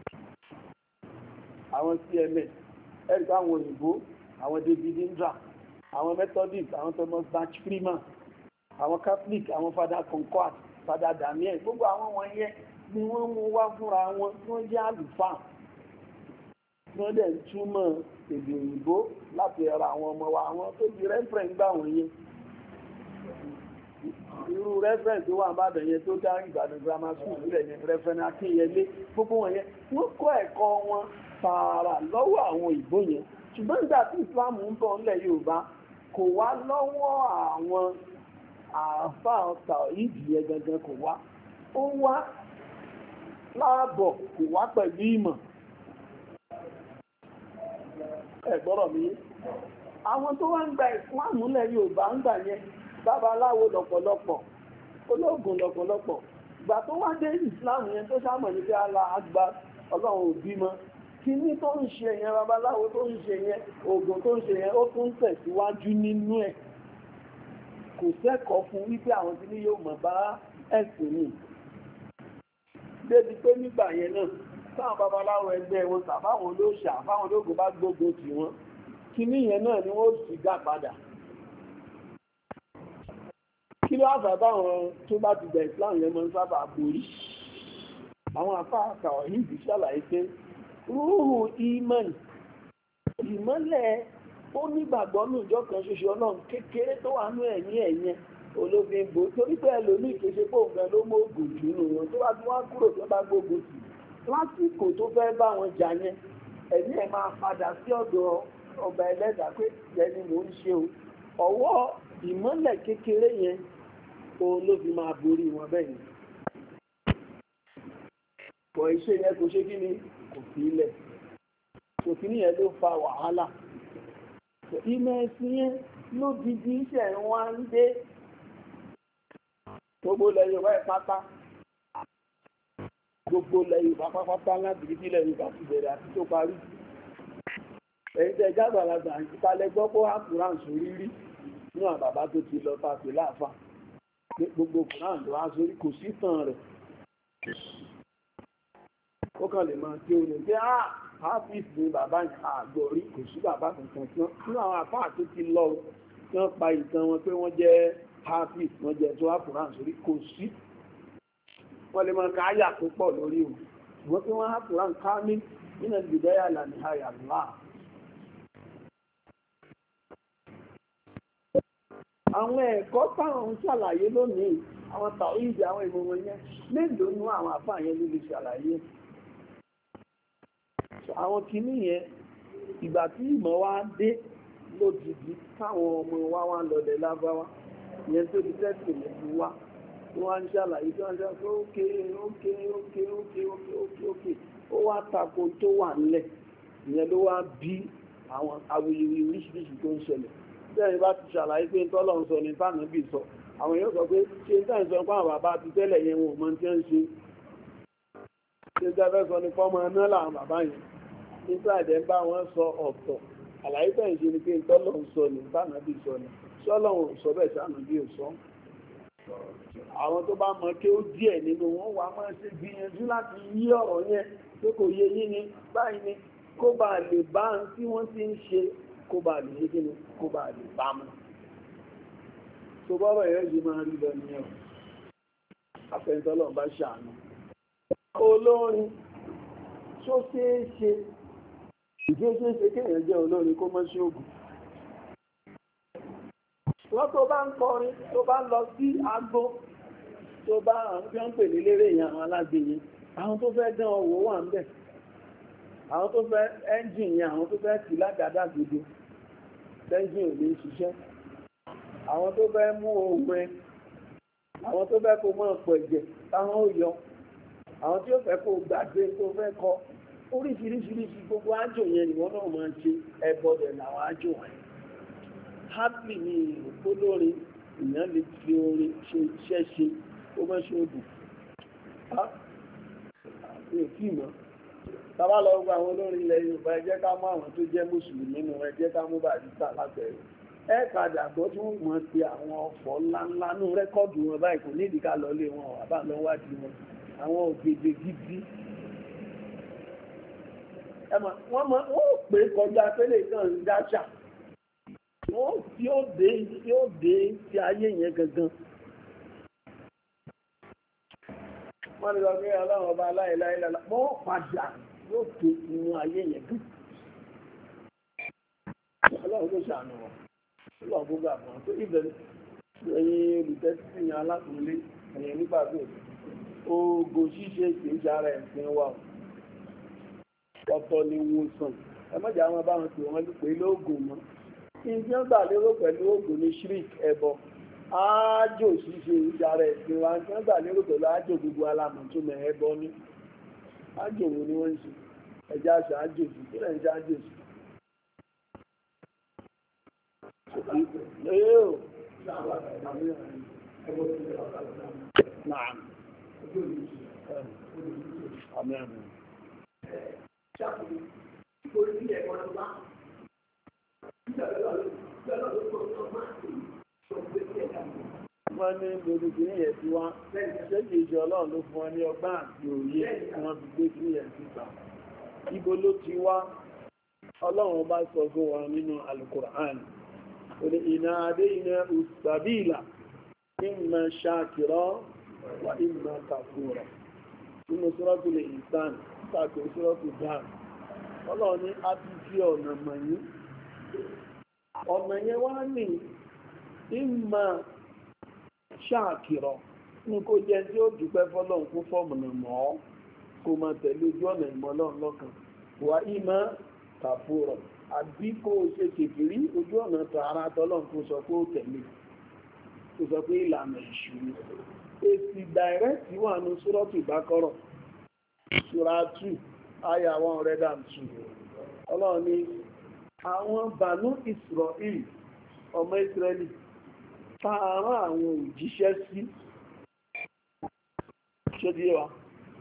àwọn CMS ẹ̀ríkà àwọn òyìnbó àwọn David Indra àwọn Methodist àwọn Thomas Bach Freeman àwọn Catholic àwọn Father Concord Father Daniel gbogbo àwọn wọ̀nyẹn ni wọ́n mú wá fúnra wọn tí wọ́n jẹ́ àlùfáà wọ́n dẹ̀ ń túmọ̀ èdè òyìnbó láti ẹ̀rọ àwọn ọmọ wa àwọn tó di rẹ́fẹ̀rẹ̀ ń gbà wọ́n yẹn irú irú reference tó wà ní Ìbàdàn yẹn tó dá Ìbàdàn grammar school sílẹ̀ yẹn reference Akínyẹlé gbogbo wọn yẹn wọ́n kọ́ ẹ̀kọ́ wọn tààrà lọ́wọ́ àwọn òyìnbó yẹn ṣùgbọ́n nígbà tí Islam ń bọ̀ nílẹ̀ Yorùbá kò wá lọ́wọ́ àwọn àáfàá ọ̀tà ìdí yẹn gangan kò wá ó wá láàbọ̀ kò wá pẹ̀lú ìmọ̀ ẹ̀gbọ́rọ̀ mi àwọn tó wá ń gba ìsìláàmù lẹ̀ Yorùbá ń gbà yẹn babaláwo lọ́pọ̀lọpọ̀ ológun lọ́pọ̀lọpọ̀ ìgbà tó wá dé ìsìláàmù yẹn tó sáàmọ̀ ní pé Allah àgbà Ọlọ́run ò bímọ kíní tó ń ṣe yẹn babaláwo tó ń ṣe yẹn oògùn tó ń ṣe yẹn ó tún tẹ̀síwájú nínú ẹ̀ kò sẹ́kọ̀ọ́ fún wípé àwọn tí ní yóò mọ̀ bá ẹ̀sìn ni débi pé nígbà yẹn náà táwọn babaláwo ẹgbẹ́ wọn tàbáwọn olóòṣà fáwọn ológun bá gbógun tì wọ́n kíní yẹn náà ni wọ́n sì dá padà kí ló àbá báwọn tó bá ti gbà Islam yẹn máa ń sábà borí àwọn afáàkà ọ̀hìndì ṣàlàyé pé rúhù ìmọ́lẹ̀ ó nígbàgbọ́ ní ìjọ kan ṣoṣo Ọlọ́run kékeré tó wà ní ẹ̀yìn olófin bò torí pé ẹlòmíì kì í ṣe pòun gan ló mọ ògùn jù nù wọn tó bá tún wá kúrò tó bá gbógun tì lásìkò tó fẹ́ bá wọn jà yẹn ẹ̀mí ẹ̀ máa padà sí ọ̀dọ̀ ọba ẹlẹ́dàá pé ẹni mò ń ṣe o ọwọ́ ìmọ́lẹ̀ kékeré yẹn òun ló fi máa borí wọn bẹ́ẹ̀ ni pọ̀ iṣẹ́ yẹn kò ṣe kí ni kò fi ilẹ̀ kò fi níyẹn ló fa wàhálà ìmọ̀ ẹ̀sìn yẹn ló di iṣẹ́ wọn ń dé gbogbo lẹ́yìn ọba ìpátá gbogbo lẹ́yìn ọba pápátá láti rí bílẹ̀ Yorùbá ti bẹ̀rẹ̀ àti tó parí ẹ̀yìn tẹ̀ jágbàlagbà ìtàlẹ̀ gbọ́ pé àkùrán sórí rí ní àwọn bàbá tó ti lọ tàbí láàfà gbogbo kùrán lọ á sórí kò sí tàn rẹ̀ ó kàn lè máa tí ó lè pé hafiz ní bàbá àgbọ̀rí kò sí bàbá kankan tí wọ́n nínú àwọn àfáà tó ti lọ tí wọ́n pa ìtàn wọn pé wọ́n jẹ́ hafiz wọ́n jẹ́ tó àkùrán sórí kò sí wọ́n lè máa ka áyà tó pọ̀ lórí o ṣùgbọ́n pé wọ́n àkùrán ká ní nínú ìgbìdẹ́yà lànà àyà láà. àwọn ẹ̀kọ́ táwọn ń ṣàlàyé lónìí àwọn tàwíìdì àwọn ìmọ̀ wọn yẹn mélòó nú àwọn àfáà yẹn ló lè ṣàlàyé àwọn kìíní yẹn ìgbà tí ìmọ̀ wa dé lójijì káwọn ọmọ wa wá lọlẹ̀ lábáwá ìyẹn tó di tẹ́sì lẹ́nu wá wọ́n ń ṣàlàyé tí wọ́n ń ṣe ókè ó wá tako tó wà nílẹ̀ ìyẹn ló wá bí àwọn awuyewuye oríṣiríṣi tó ń ṣẹlẹ̀ bẹ́ẹ̀ bá ti ṣàlàyé pé tọ́lọ́run sọ ní tánàbì sọ àwọn èèyàn sọ pé ṣe ń tàn sọ pé àwọn bàbá ti tẹ́lẹ̀ yẹn wọn ò mọ tí ń ṣe ṣe jẹ́fẹ́ sọ ní fọ́mọ náà làwọn bàbá yẹn nígbà ẹ̀dẹ̀ ń bá wọn sọ ọ̀tọ̀ àlàyé tẹ̀ ń ṣe ni pé tọ́lọ́run sọ ní tánàbì sọ ní ṣọ́lọ́run sọ bẹ́ẹ̀ tánàbì ò sọ àwọn tó bá mọ kí ó díẹ̀ nínú wọn wà máa ṣe gbìyànjú láti yí ọ̀rọ̀ yẹn pé kò yé yín ni báyìí ni kó bá lè bá ń tí wọ́n ti ń ṣe kó bá lè yé kíni kó bá lè bá mú tó bọ́rọ̀ yẹn yìí máa rí lọ nìyẹn afẹ́ntọ́lọ́ bá ṣàánú olórin tó ṣeé ṣe ìgbésẹ̀ṣe kéèyàn jẹ́ olórin kó mọ́ sí ògùn wọ́n tó bá ń kọrin tó bá lọ sí agbó tó bá àwọn tí wọ́n ń pè ní lérè yẹn àwọn alágbèyẹ àwọn tó fẹ́ dán ọwọ́ wà ń bẹ̀ àwọn tó fẹ́ ẹ́ńjìn yẹn àwọn tó fẹ́ tì lágàdá gbogbo ẹ́ńjìn ò lè ṣiṣẹ́ àwọn tó fẹ́ mú ohun ẹ àwọn tó fẹ́ kó mọ́ ọ̀pọ̀ ẹ̀jẹ̀ táwọn ò yọ àwọn tí ó fẹ́ kó gbàgbé tó fẹ́ kọ oríṣiríṣiríṣi gbogbo ájò yẹn ni wọ́n náà máa ń ṣe ẹbọdẹ̀ làwọn ájò wọn happy ni olórin èèyàn lè fi orin ṣe iṣẹ́ ṣe ó mọ́ ṣe ògùn àti òkú ìmọ̀ tàbá lọ gba àwọn olórin ilẹ̀ Yorùbá ẹ jẹ́ ká mú àwọn tó jẹ́ mùsùlùmí nínú ẹ jẹ́ ká mú Barrister lábẹ́rẹ́ ẹ padà gbọ́ tí wọ́n mọ̀ sí àwọn ọ̀fọ̀ ńláńlá nú rẹ́kọ́ọ̀dù wọn báyìí kò ní ìdíkà lọlé wọn àbá lọ wádìí wọn àwọn ògèdè gidi wọ́n ó pè kọjá pélé kan ń dáṣà wọ́n tí ó dé ti ayé yẹn gangan wọ́n lè lọ pé ọlọ́run ọba aláìláìlá wọ́n padà yóò tó inú ayé yẹn gan ọlọ́run tó ṣàánú wọn ọlọ́run gbogbo àpọ̀ tó ìbẹ̀rẹ̀ ẹ̀yin olùtẹ́sí ní alákùnlé ẹ̀yìn nígbàgbé oògùn ṣíṣe kìí ṣára ẹ̀sìn wa ọ̀tọ̀ ni wòsàn ẹmọ́jà wọn bá wọn pè wọ́n pè lóògùn mọ́ ìjọ gbà lérò pẹ̀lú oògùn ní shrik ẹbọ ájò ṣíṣe ìṣára ẹ̀sìn wa ìjọ gbà lérò pẹ̀lú ájò gbogbo alamọ̀ tó mẹ́ ẹbọ ní ájò wo ni wọ́n ń ṣe ẹja àṣà ájò sí kí lẹ́yìn ájò sí. نعم آمين wọ́n ní gbogbo ìyẹ̀ tí wọ́n ṣẹ́jì ìjọ ọlọ́run ló fún wọn ní ọgbà àti òye wọ́n fi gbé sí ẹ̀ síta ibo ló ti wá ọlọ́run bá sọ fún wọn nínú Al-Qur'an òní iná adé iná ustabila imma shakira wa imma kafura nínú Suratul Insan tàbí Suratul Dhan ọlọ́run ní a ti fi ọ̀nà mọ̀ yín ọ̀nà yẹn wá ní imma shakira ní kó jẹ́ tí ó dúpẹ́ fọ́lọ́run fún fọ́ọ̀mùnà mọ́ kó máa tẹ̀lé ojú ọ̀nà ìmọ̀lọ́run lọ́kàn wa imma kafura àbí kó o ṣe kèfèrí ojú ọ̀nà tààrà tọ́lọ́run kó sọ pé ó tẹ̀lé kó sọ pé ìlànà ìṣúrí èsì dàírẹ́tì wà ní Súrọ́tù Bákọ́rọ̀ Súrà 2 àyà 102 ọlọ́run ní àwọn Bànú Ísírẹ́lì ọmọ Ísírẹ́lì tààrà àwọn òjíṣẹ́ sí ṣé díẹ̀ wa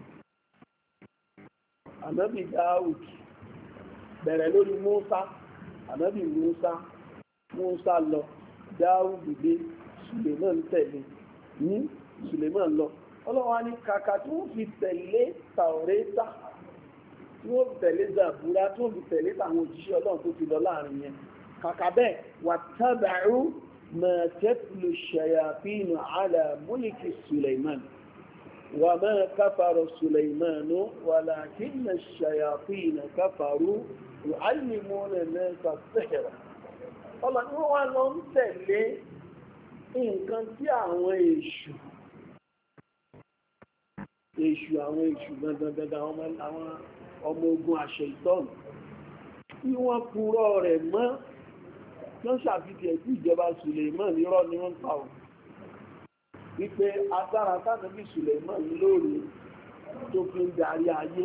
ànábì Dáúdù bẹ̀rẹ̀ lórí Mùsá ànábì Mùsá lọ Dáúdù dé Sùlèmán tẹ̀lé ní Sùlèmán lọ ọlọ́wọ́ ní kàkà tí wọ́n fi tẹ̀lé Tàórátà tí wọ́n fi tẹ̀lé Zàbúrà tí wọ́n fi tẹ̀lé tàwọn òjíṣẹ́ Ọlọ́run tó ti lọ láàrin yẹn kàkà bẹ́ẹ̀ wattaba'u ma tatlu shayatinu ala mulki Sùlèmán wa ma kafara Sùlèmánù walakinna ash-shayatina kafaru yu'allimuna an-nasa as-sihra ọlọ́ni wọ́n wá lọ ń tẹ̀lé nǹkan tí àwọn èṣù gangan àwọn ọmọ ogun àṣẹ ìtọ́nù tí wọ́n purọ́ rẹ̀ mọ́ lọ́n ṣàfihàn tí ìjọba Sùlèmán nírọ́ ni wọ́n pa ọ́ wípé agbára tánàbí Sùlèmán lórí tó fi ń darí ayé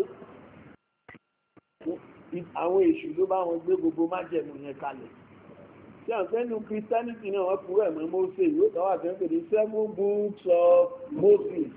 àwọn èṣù ló bá wọn gbé gbogbo májẹ̀mú yẹn kalẹ̀ tí a ń fẹ́ nu Christianity náà wọ́n purọ́ ẹ̀mọ́ Mósè ìwé kan wà tẹ́ ń pè ní 7 books of Moses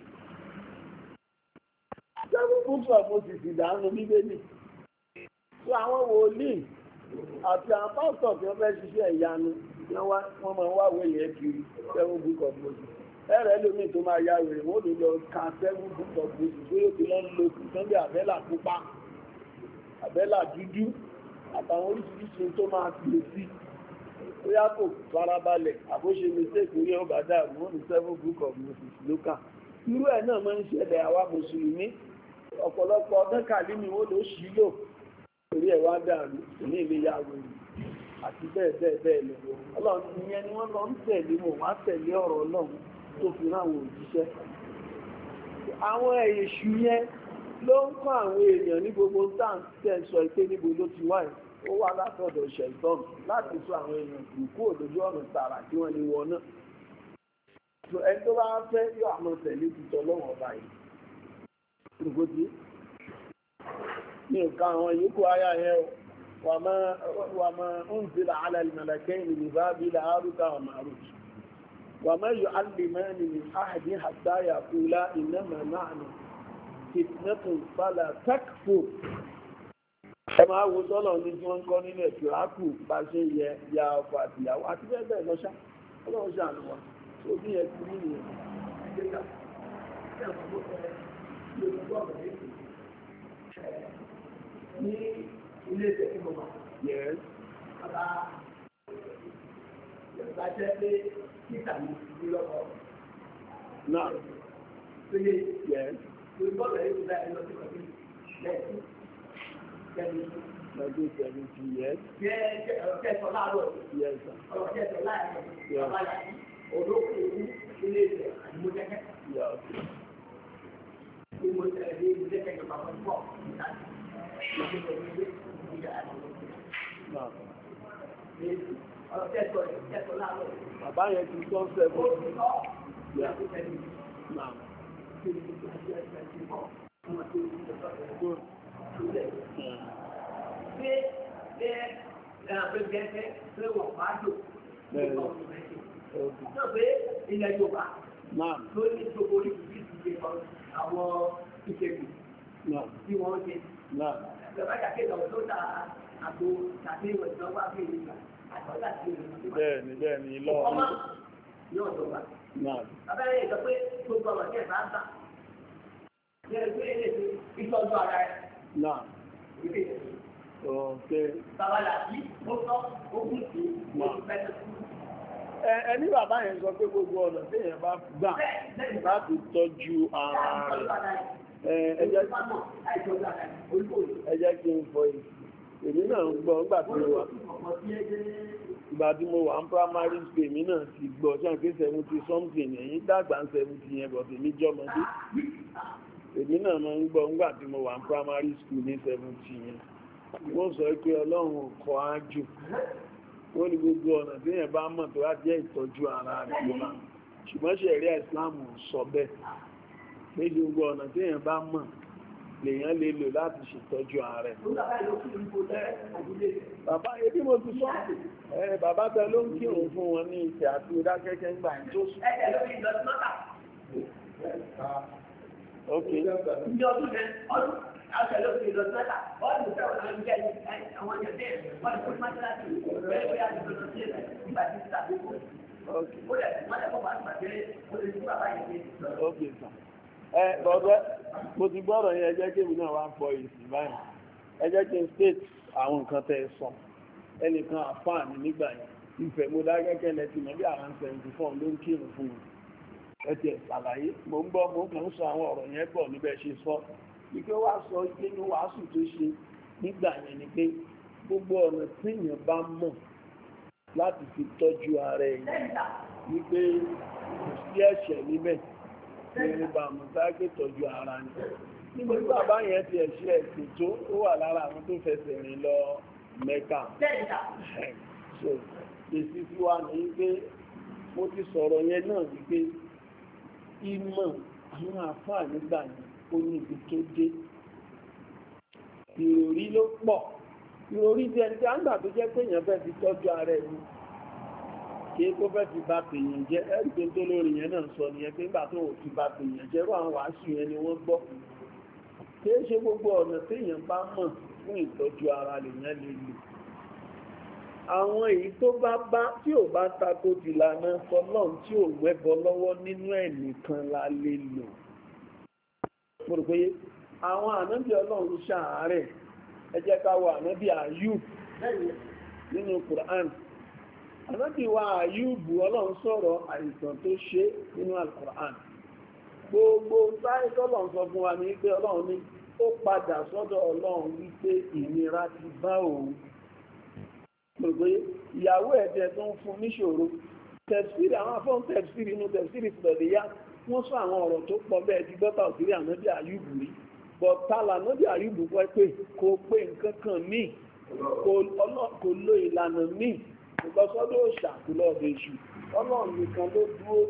7 books of Moses ìdáhùn Bíbélì tó àwọn wòlíì àti àwọn pásítọ̀ tí wọ́n fẹ́ ṣiṣẹ́ ìyanu wọ́n máa ń wá wẹ̀ yẹn kiri 7 books of Moses ẹ̀rẹ́ lómi tó máa ya wèrè wọ́n lè lọ ka 7 books of Moses tó yóò fi lọ́n lo sunday àbẹ́là pupa àbẹ́là dúdú àtàwọn oríṣiríṣi tó máa pè sí bóyá kò farabalẹ̀ àbóṣe mistake orí ọba dáàbò wọ́n ní 7 book of Moses lókà irú ẹ̀ náà máa ń ṣẹlẹ̀ àwa mùsùlùmí ọ̀pọ̀lọpọ̀ ọdún kàlí ni wọ́n ló ṣí lò orí ẹ̀ wá dàrú ní ilé yàgò àti bẹ́ẹ̀ bẹ́ẹ̀ bẹ́ẹ̀ lọ ọlọ́run ìyẹn ni wọ́n lọ ń tẹ̀lé wọn wá tẹ̀lé ọ̀rọ̀ ọlọ́run tó fi ráwọn òjíṣẹ́ àwọn èṣù yẹn ló ń kọ́ àwọn èèyàn ní gbogbo táǹtẹ̀ sọ pé níbo ló ti wáyé ó wá látọ̀dọ̀ ṣẹ̀tọ́n láti sọ àwọn èèyàn kù kú òdòdó ọ̀nà tààrà tí wọ́n lè wọ náà so ẹni tó bá fẹ́ yóò àmọ́ tẹ̀lé títọ́ lọ́wọ́ báyìí rògbòdì ní nǹkan àwọn yòókù ayá yẹn wà máa ń zìlà ala al-malakaini bi Babila Haruta wa Marut wà máa yu'allimani min ahadin hatta yaqula innama nahnu fitnatun fala takfur ẹ máa wo sọ́lọ̀ ní tí wọ́n ń kọ́ nínú ẹ̀kì rákù bá ṣe yẹ ya ọkọ àtìyàwó àti bẹ́ẹ̀ bẹ́ẹ̀ lọ́ṣà ọlọ́run ṣàánú wa tó bí ẹ ti nínú ní ilé ìtẹ̀kí mọ̀mọ́ yẹn bàbá yorùbá jẹ́ pé títà ní ìlú lọ́kọ̀ náà tó yẹ yẹn yorùbá bẹ̀rẹ̀ ìgbà ẹ̀ lọ sí ọdún lẹ́yìn lọ́dún 70 years. Kẹ́sọ̀ láàárọ̀. Yes, sir. Ọ̀rọ̀ kẹ́sọ̀ láàárọ̀. Bàbá yàtí. olókùnrin ilé ìfẹ́ àdìmọ́jẹ́kẹ́. Ìmọ̀tẹ̀lẹ́ ìmọ̀jẹ́kẹ́ ìjọba kan pọ̀ nígbàtí ìjọba ìgbé ìjà bàbá yẹn ti tọ́ sẹ́fún. Ilẹ̀ Yorùbá ló ní gbogbo oríṣiríṣi àwọn ìṣègùn tí wọ́n ṣe. Ìjọba ìjàkéjọ tó ta àgbo tàbí ìwọ̀n ìjọba fún ìlú àtọ́jà sí ìlú. Bẹ́ẹ̀ni lọ. Ọmọ yóò jọba. Bàbá yẹn sọ pé gbogbo ọ̀rọ̀ díẹ̀ bá ń bà. Yẹ́n pé ilé ìtọ́jú ara rẹ̀. Bàbá làbí ó sọ ogún sí oṣù pẹ́ẹ́tẹ́ fún. Ẹni bàbá yẹn sọ pé gbogbo ọ̀nà tí èèyàn bá gbà láti tọ́jú ara rẹ̀. Ẹ jẹ́ kí n fọ èyí. Èmi náà ń gbọ́ nígbà tí mo wà ní primary school èmi náà ti gbọ́ ṣáà pé 70 something ẹ̀yìn dàgbà 70 yẹn bọ̀ tèmi jọmọdé. Èmi náà máa ń gbọ́ nígbà tí mo wà ní primary school ní 70 yẹn. Wọ́n sọ pé Ọlọ́run kọ́ ájò. Wọ́n ní gbogbo ọ̀nà tí èèyàn bá mọ̀ tó wá jẹ́ ìtọ́jú ara rẹ̀ lọ́la. Ṣùgbọ́n ṣẹ̀ríà Ìsìláàmù sọ bẹ́ẹ̀. Pé gbogbo ọ̀nà tí èèyàn bá mọ̀ lèèyàn lè lò láti ṣètọ́jú ààrẹ. Bàbá ebi mo ti sọ bàbá tẹ ló ń kírun fún wọn ní ìfẹ́ àti ìdákẹ́kẹ́ ńgbà tó sùn. Ok. Ní ọdún yẹn, ọdún àtẹ̀lé òfin ìlọsọ́tà, ọdún ìfẹ́ wọn ń jẹ́ àwọn ìjọdẹ́ wọn ni kó má tẹ́lá sí bẹ́ẹ̀ bóyá ìjọdọ̀ sí ẹ̀ nígbà tí tàbí kò. Ó lẹ̀ wọ́n lẹ̀ kọ́ bá gbàgbé ó lè ní bàbá yẹn dé. Ok sàn. Bọ̀dọ̀ mo ti gbọ́rọ̀ yẹn ẹ jẹ́ kí èmi náà wá pọ̀ ìsìn báyìí. Ẹ jẹ́ kí n state àwọn nǹkan tẹ́ ẹ sọ. Ẹnìkan àfáàní nígbà yẹn. Ìfẹ́ mo dákẹ́kẹ́ lẹ ti mọ̀ bí àwọn 74 ló ń kírun fún mi. Ẹ tiẹ̀ ṣàlàyé. Mo ń gbọ́ mo kàn ń sọ àwọn ọ̀rọ̀ yẹn bọ̀ níbẹ̀ ṣe sọ. Ìgbé wá sọ nínú wàásù tó ṣe nígbà yẹn ni pé gbogbo ọ̀nà tí èèyàn bá mọ̀ láti fi tọ́jú ara ẹ̀ wípé kò sí ẹ̀ṣẹ̀ níbẹ̀. Ní bá mọ̀ sáàgbé tọ́jú ara ní. Nígbà tí bàbá yẹn ti ẹ̀ṣẹ́ ẹ̀sìn tó ó wà lára àwọn tó fẹsẹ̀ rìn lọ Mẹ́kà. So, èsì tí wà ní pé mo ti sọ̀rọ̀ yẹn náà wípé ìmọ̀ àwọn àfáà nígbà yẹn ó ní ibi tó dé. Ìròrí ló pọ̀. Ìròrí jẹ́ ẹni tí a ń gbà tó jẹ́ pé èèyàn fẹ́ fi tọ́jú ara ẹ̀ ní. Kí tó fẹ́ fi bá tèèyàn jẹ́ ẹ̀rí pé tó lórí yẹn náà sọ nìyẹn pé nígbà tó fi bá tèèyàn jẹ́ rú àwọn wàásù yẹn ni wọ́n gbọ́. Kì í ṣe gbogbo ọ̀nà téèyàn bá mọ̀ fún ìtọ́jú ara lèèyàn lè lò. Àwọn èyí tó bá tí ò bá tako tìlànà Ọlọ́run tí ò wẹ́bọ lọ́wọ́ nínú ẹ̀ nìkan la lè lò. Mo rò pé àwọn ànábì Ọlọ́run ṣàárẹ̀ ẹ jẹ́ ká wo ànábì Ayub nínú Quran. Ànábì wa Àyùbù Ọlọ́run sọ̀rọ̀ àìsàn tó ṣe nínú Al-Qur'an. Gbogbo táyé tọ́lọ́run sọ fún wa ní pé Ọlọ́run ní ó padà sọ́dọ̀ Ọlọ́run wípé ìnira ti bá òun. Gbogbo ìyàwó ẹ̀jẹ̀ tó ń fún níṣòro. Tẹ̀síìrì àwọn afọ́n tẹ̀síìrì inú tẹ̀síìrì tìlọ̀dẹ̀ yá. Wọ́n sọ àwọn ọ̀rọ̀ tó pọ̀ bẹ́ẹ̀ ti gbọ́ta òsìrí ànábì Àyùbù rí. Bọ̀tálà ànábì Àyùbù pẹ́ pé kò pé nǹkan kan míì. Kò lo ìlànà míì. Ìgbọ́sọ́dọ̀ òṣàkúlọ̀ ọ̀dọ̀ èṣù, Ọlọ́run nìkan ló dúró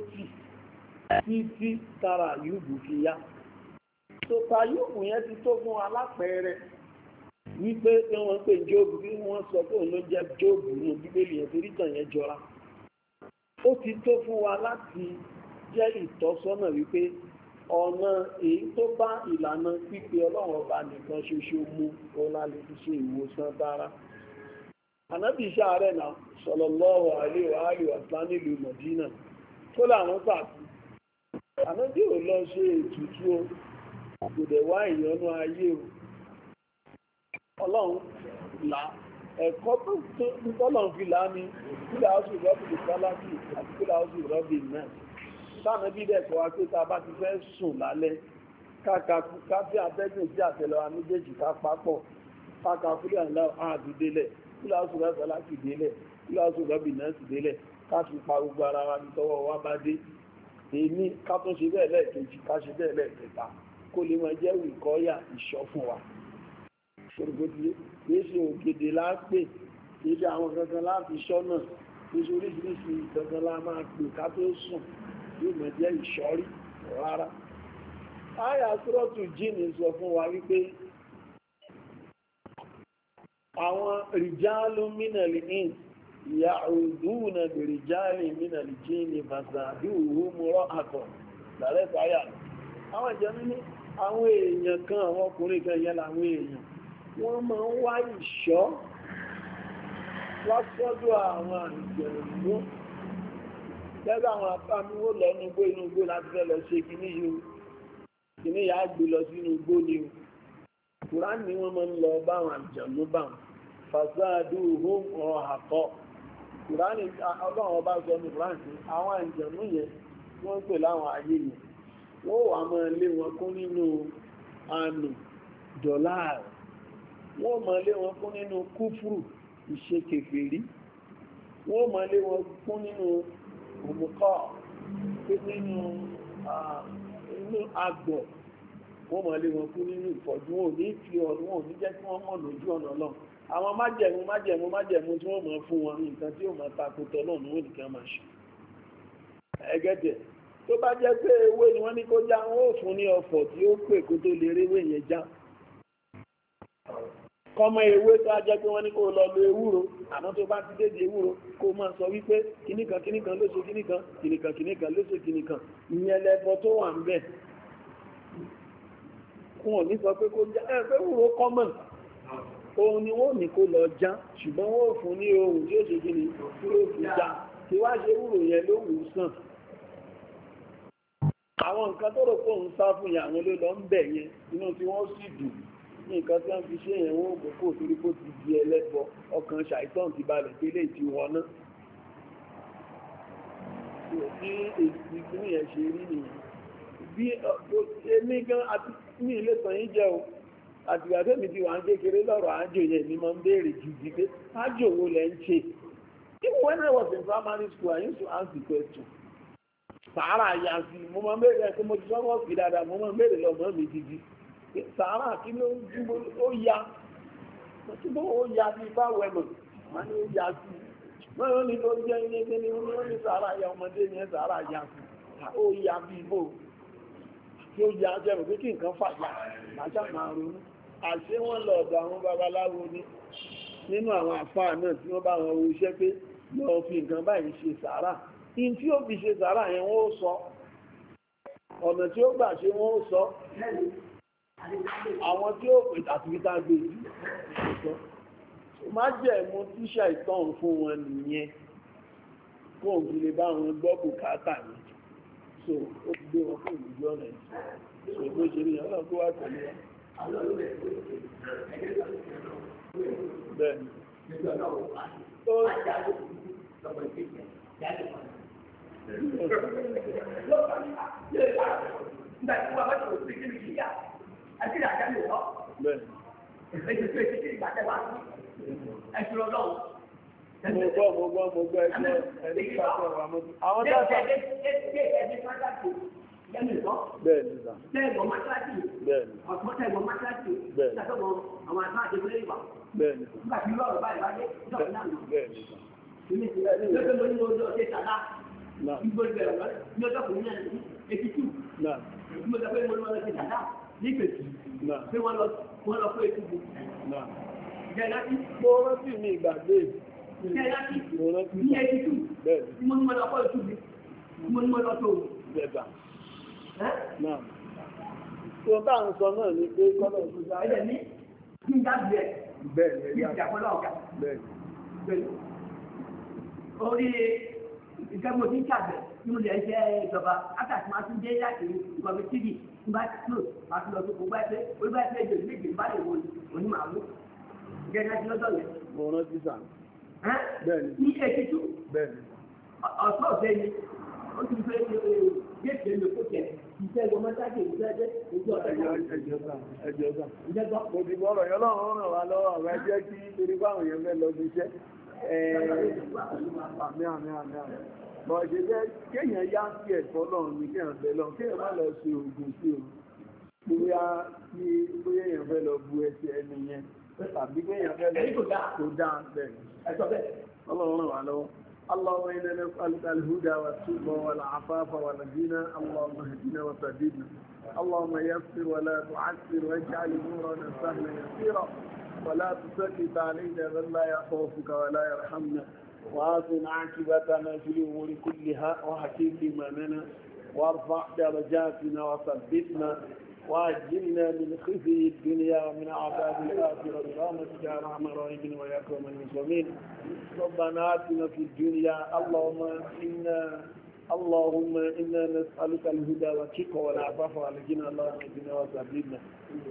títí tara Àyùbù fi yá. So Àyùbù yẹn ti tó fún alápẹẹrẹ wípé tí wọ́n pè Jóòbù bí wọ́n sọ pé òun ló jẹ́ Jóòbù ní Bíbélì yẹn torí tàn yẹn jọra. Ó ti tó fún wa láti jẹ́ ìtọ́sọ́nà wípé ọ̀nà èyí tó bá ìlànà pípe Ọlọ́run ọba nìkan ṣoṣo mú ọlá lè fi ṣe ìwòsàn dára. Ànábì ṣàárẹ̀ náà sallallahu alaihi wa sallam nílùú Mọ̀dínà tó láwọn pàtó. Ànábì ò lọ ṣe ètùtù o, kò dẹ̀ wá ìyọnú ayé o. Ọlọ́run là ẹ̀kọ́ tó tọ́lọ́run fi là ní kílà ọ̀sùn ìrọ́bì sálábì àti kílà ọ̀sùn ìrọ́bì náà. Sáàmì dẹ̀ kọ́ wa pé tá a bá ti fẹ́ sùn lálẹ́ káfí abẹ́gùn sí àtẹ́lẹwà méjèèjì ká papọ̀ káka fúlẹ̀ àdúdélẹ̀ kíláàsù rẹ̀ láti délẹ̀ kíláàsù rọ́bì náà sì délẹ̀ ká fi pa gbogbo ara wa ní tọwọ́ wa bá dé èmi ká tó ṣe bẹ́ẹ̀ lẹ́ẹ̀kejì ká ṣe bẹ́ẹ̀ lẹ́ẹ̀kẹta kó lè máa jẹ́ ìkọ́yà ìṣọ́ fún wa ṣòrògbòdìyẹ kìí ṣe ògèdè láàpè kìí ṣe àwọn kankan láti ṣọ́nà kìí ṣe oríṣiríṣi kankan lá máa pè ká tó sùn yóò máa jẹ́ ìṣọ́rí rárá. Àyà Sūratu Jinn sọ fún wa wípé àwọn rìjálù minal ins ya'uduna bi rijali minal jinni fazaduhum ra'aqan lálẹ́ sáyà. Àwọn ìjọba ní àwọn èèyàn kan àwọn ọkùnrin kan yẹn làwọn èèyàn wọ́n máa ń wá ìṣọ́ lọ́sọ́dọ̀ àwọn àjẹ̀lú lẹ́gbẹ́ àwọn apámi ó lọ inú igbó láti fẹ́ lọ ṣe kìíní yìí kìíní yà á gbé lọ sínú igbó ni o Kùránì ni wọ́n máa ń lọ bá àwọn àjẹ̀lú bá wọn fazaduhum ra'aqan Kùránì ọlọ́run ọba sọ ní Kùránì àwọn àjẹ̀lú yẹn wọ́n ń pè láwọn ayé yẹn wọ́n wà máa lé wọn kún nínú àánú dọ̀láàrì wọ́n máa lé wọn kún nínú kúfùrù ìṣe kèfèrí wọ́n máa lé wọn kún nínú òmùkọ́ nínú àgbọ̀ wọ́n máa lé wọn kún nínú ìfọ̀jú wọn ò ní fi ọ̀nà wọn ò ní jẹ́ kí wọ́n mọ̀ lójú ọ̀nà náà àwọn májẹ̀mú tí wọ́n máa fún wọn nǹkan tí ó máa takòtọ̀ náà ni wọ́n nìkan máa ṣe ẹgẹ́dẹ̀ tó bá jẹ́ pé ewé ni wọ́n ní kó já wọn ò fún ní ọfọ̀ tí ó pè kó tó lè réwé yẹn já kọmọ ewé tó á jẹ́ pé wọ́n ní kó lọ lo ewúro àmọ́ tó bá ti dédé ewúro kó máa sọ wípé kíníkan ló ṣe kíníkan ló ṣe kíníkan ìyẹn lẹ́bọ tó wà ń bẹ̀ wọn ò ní sọ pé kó já ẹ pé ewúro kọ́mọ̀ ohun ni wọ́n ní kó lọ já ṣùgbọ́n wọ́n ò fún ní ohun tí ó ṣe kí ni tí ó fi já tí wá ṣe ewúro yẹn ló wù ú sàn àwọn nǹkan tó rò pé òun sá fún yà àwọn ló lọ ń bẹ̀ yẹn inú tí wọ́n sì dùn ní nǹkan tí wọ́n fi ṣe yẹn wọ́n kò torí kó ti di ẹlẹ́bọ ọkàn ṣàìtàn ti balẹ̀ pélé ti wọn ná bí èsì ìpínlẹ̀ yẹn ṣe rí nìyẹn bí èmi gan àti ní ilé sàn yín jẹ́ o àtìgbà tẹ́mi ti wà ń kékeré lọ́rọ̀ àjò yẹn ni mo ń béèrè jù jí pé àjò wo lẹ́ ń ṣe. Even when I was in primary school I used to ask the question sàárà ya sí mo máa ń béèrè ẹ̀ pé mo ti sọ́wọ́ sí dáadáa mo máa ń béèrè lọ́mọ mi gidi sàárà kí ló ń dúró ó ya túbọ̀ ó ya bí báwo ẹ̀mọ̀ máa ní ó ya sí wọ́n yóò ní tó jẹ́ ilé ní wọ́n ní sàárà ya ọmọdé ní sàárà ya sí ó ya bí bò tí ó ya jẹ́ pé kí nǹkan fàyà láṣà máa ronú àṣé wọ́n lọ ọ̀dọ̀ àwọn babaláwo ní nínú àwọn àfáà náà tí wọ́n bá wọn wo iṣẹ́ pé lọ́ọ́ fi nǹkan báyìí ṣe sàárà in tí ó fi ṣe sàárà yẹn wọ́n ó sọ ọ̀nà tí ó gbà ṣe wọ́n ó sọ àwọn tí ó pè tàbíta gbé ìsọ má jẹ́ mú tíṣà ìtàn fún wọn nìyẹn kó n fi lè bá wọn gbọ́ bùkátà ní so ó ti gbé wọn fún ìlú ọ̀nà ìsọ so bó ṣe rí ọ̀nà tó wà pẹ̀lú wọn bẹ́ẹ̀ni Mo gbọ́ ẹgbẹ́ ẹni pàtó wà mọ́. Àwọn dáta. Bẹ́ẹ̀ni sà. Bẹ́ẹ̀ni. Bẹ́ẹ̀ni. Mo rántí mi ìgbàgbé. Mo rántí mi bẹ́ẹ̀ni. Bẹ́ẹ̀ni. Náà. Tí wọ́n bá ń sọ náà ni pé kọ́lọ̀ tó dá. Bẹ́ẹ̀ni. Bẹ́ẹ̀ni. Orí ìgbẹ́mọ̀ tí ń ṣàgbẹ̀ tí mo lè ṣe ìjọba látàkì máa tún dé láti ìgbọ̀nmi tíì tí bá tó máa tún lọ sí gbogbo ẹgbẹ́ orí bá ẹgbẹ́ ìjọba méjì bá lè wo onímàálù gẹ́gẹ́ bí lọ́dọ̀ yẹn. Mo rántí sàn. Bẹ́ẹ̀ni. Ní ètùtù. Bẹ́ẹ̀ni. Ọ̀sán ọ̀sẹ̀ ni ó ti fẹ́ géètì ẹ̀mí kó tẹ̀ iṣẹ́ ìwọ mọ́tàkì ìṣẹ́jẹ́ ojú ọ̀sẹ̀ náà. Ẹjọ́ sàn. Mo ti gbọ́ ọ̀rọ̀ yẹn lọ́rùn ràn wá lọ́wọ́ àwọn ẹjẹ́ kí torí báwọn yẹn fẹ́ lọ sí iṣẹ́. Bọ̀ ṣe jẹ́ kéèyàn yá sí ẹ̀kọ́ lọ́run ní kéèyàn bẹ̀ lọ, kéèyàn má lọ ṣe ògùn sí o. Bóyá èèyàn fẹ́ lọ bu ẹsẹ̀ ẹni yẹn, tàbí kéèyàn fẹ́ lọ kò dáa bẹ́ẹ̀. Ọlọ́run ràn wá lọ́wọ́. اللهم إنا نسألك الهدى والتوبة والعفاف والغنى اللهم اهدنا وسددنا اللهم يسر ولا تعسر واجعل أمورنا سهلا يسيرا ولا تسلط علينا من لا يخافك ولا يرحمنا وآتنا عاقبتنا في الأمور كلها وحكيم إيماننا وارفع درجاتنا وثبتنا وأجلنا من خزي الدنيا ومن عذاب الآخرة برحمتك يا أرحم الراحمين ويا أكرم المكرمين ربنا آتنا في الدنيا اللهم إنا نسألك الهدى والتقى والعفاف والغنى اللهم اهدنا وسددنا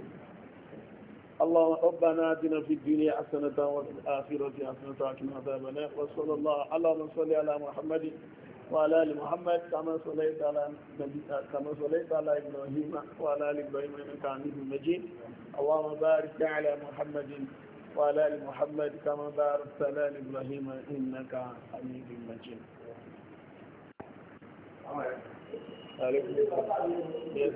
اللهم ربنا آتنا في الدنيا حسنة وفي الآخرة حسنة وقنا عذاب النار وصلى الله اللهم صل على محمد وعلى آل محمد كما صليت على إبراهيم وعلى آل إبراهيم إنك حميد مجيد اللهم بارك على محمد وعلى آل محمد كما باركت على إبراهيم إنك حميد مجيد.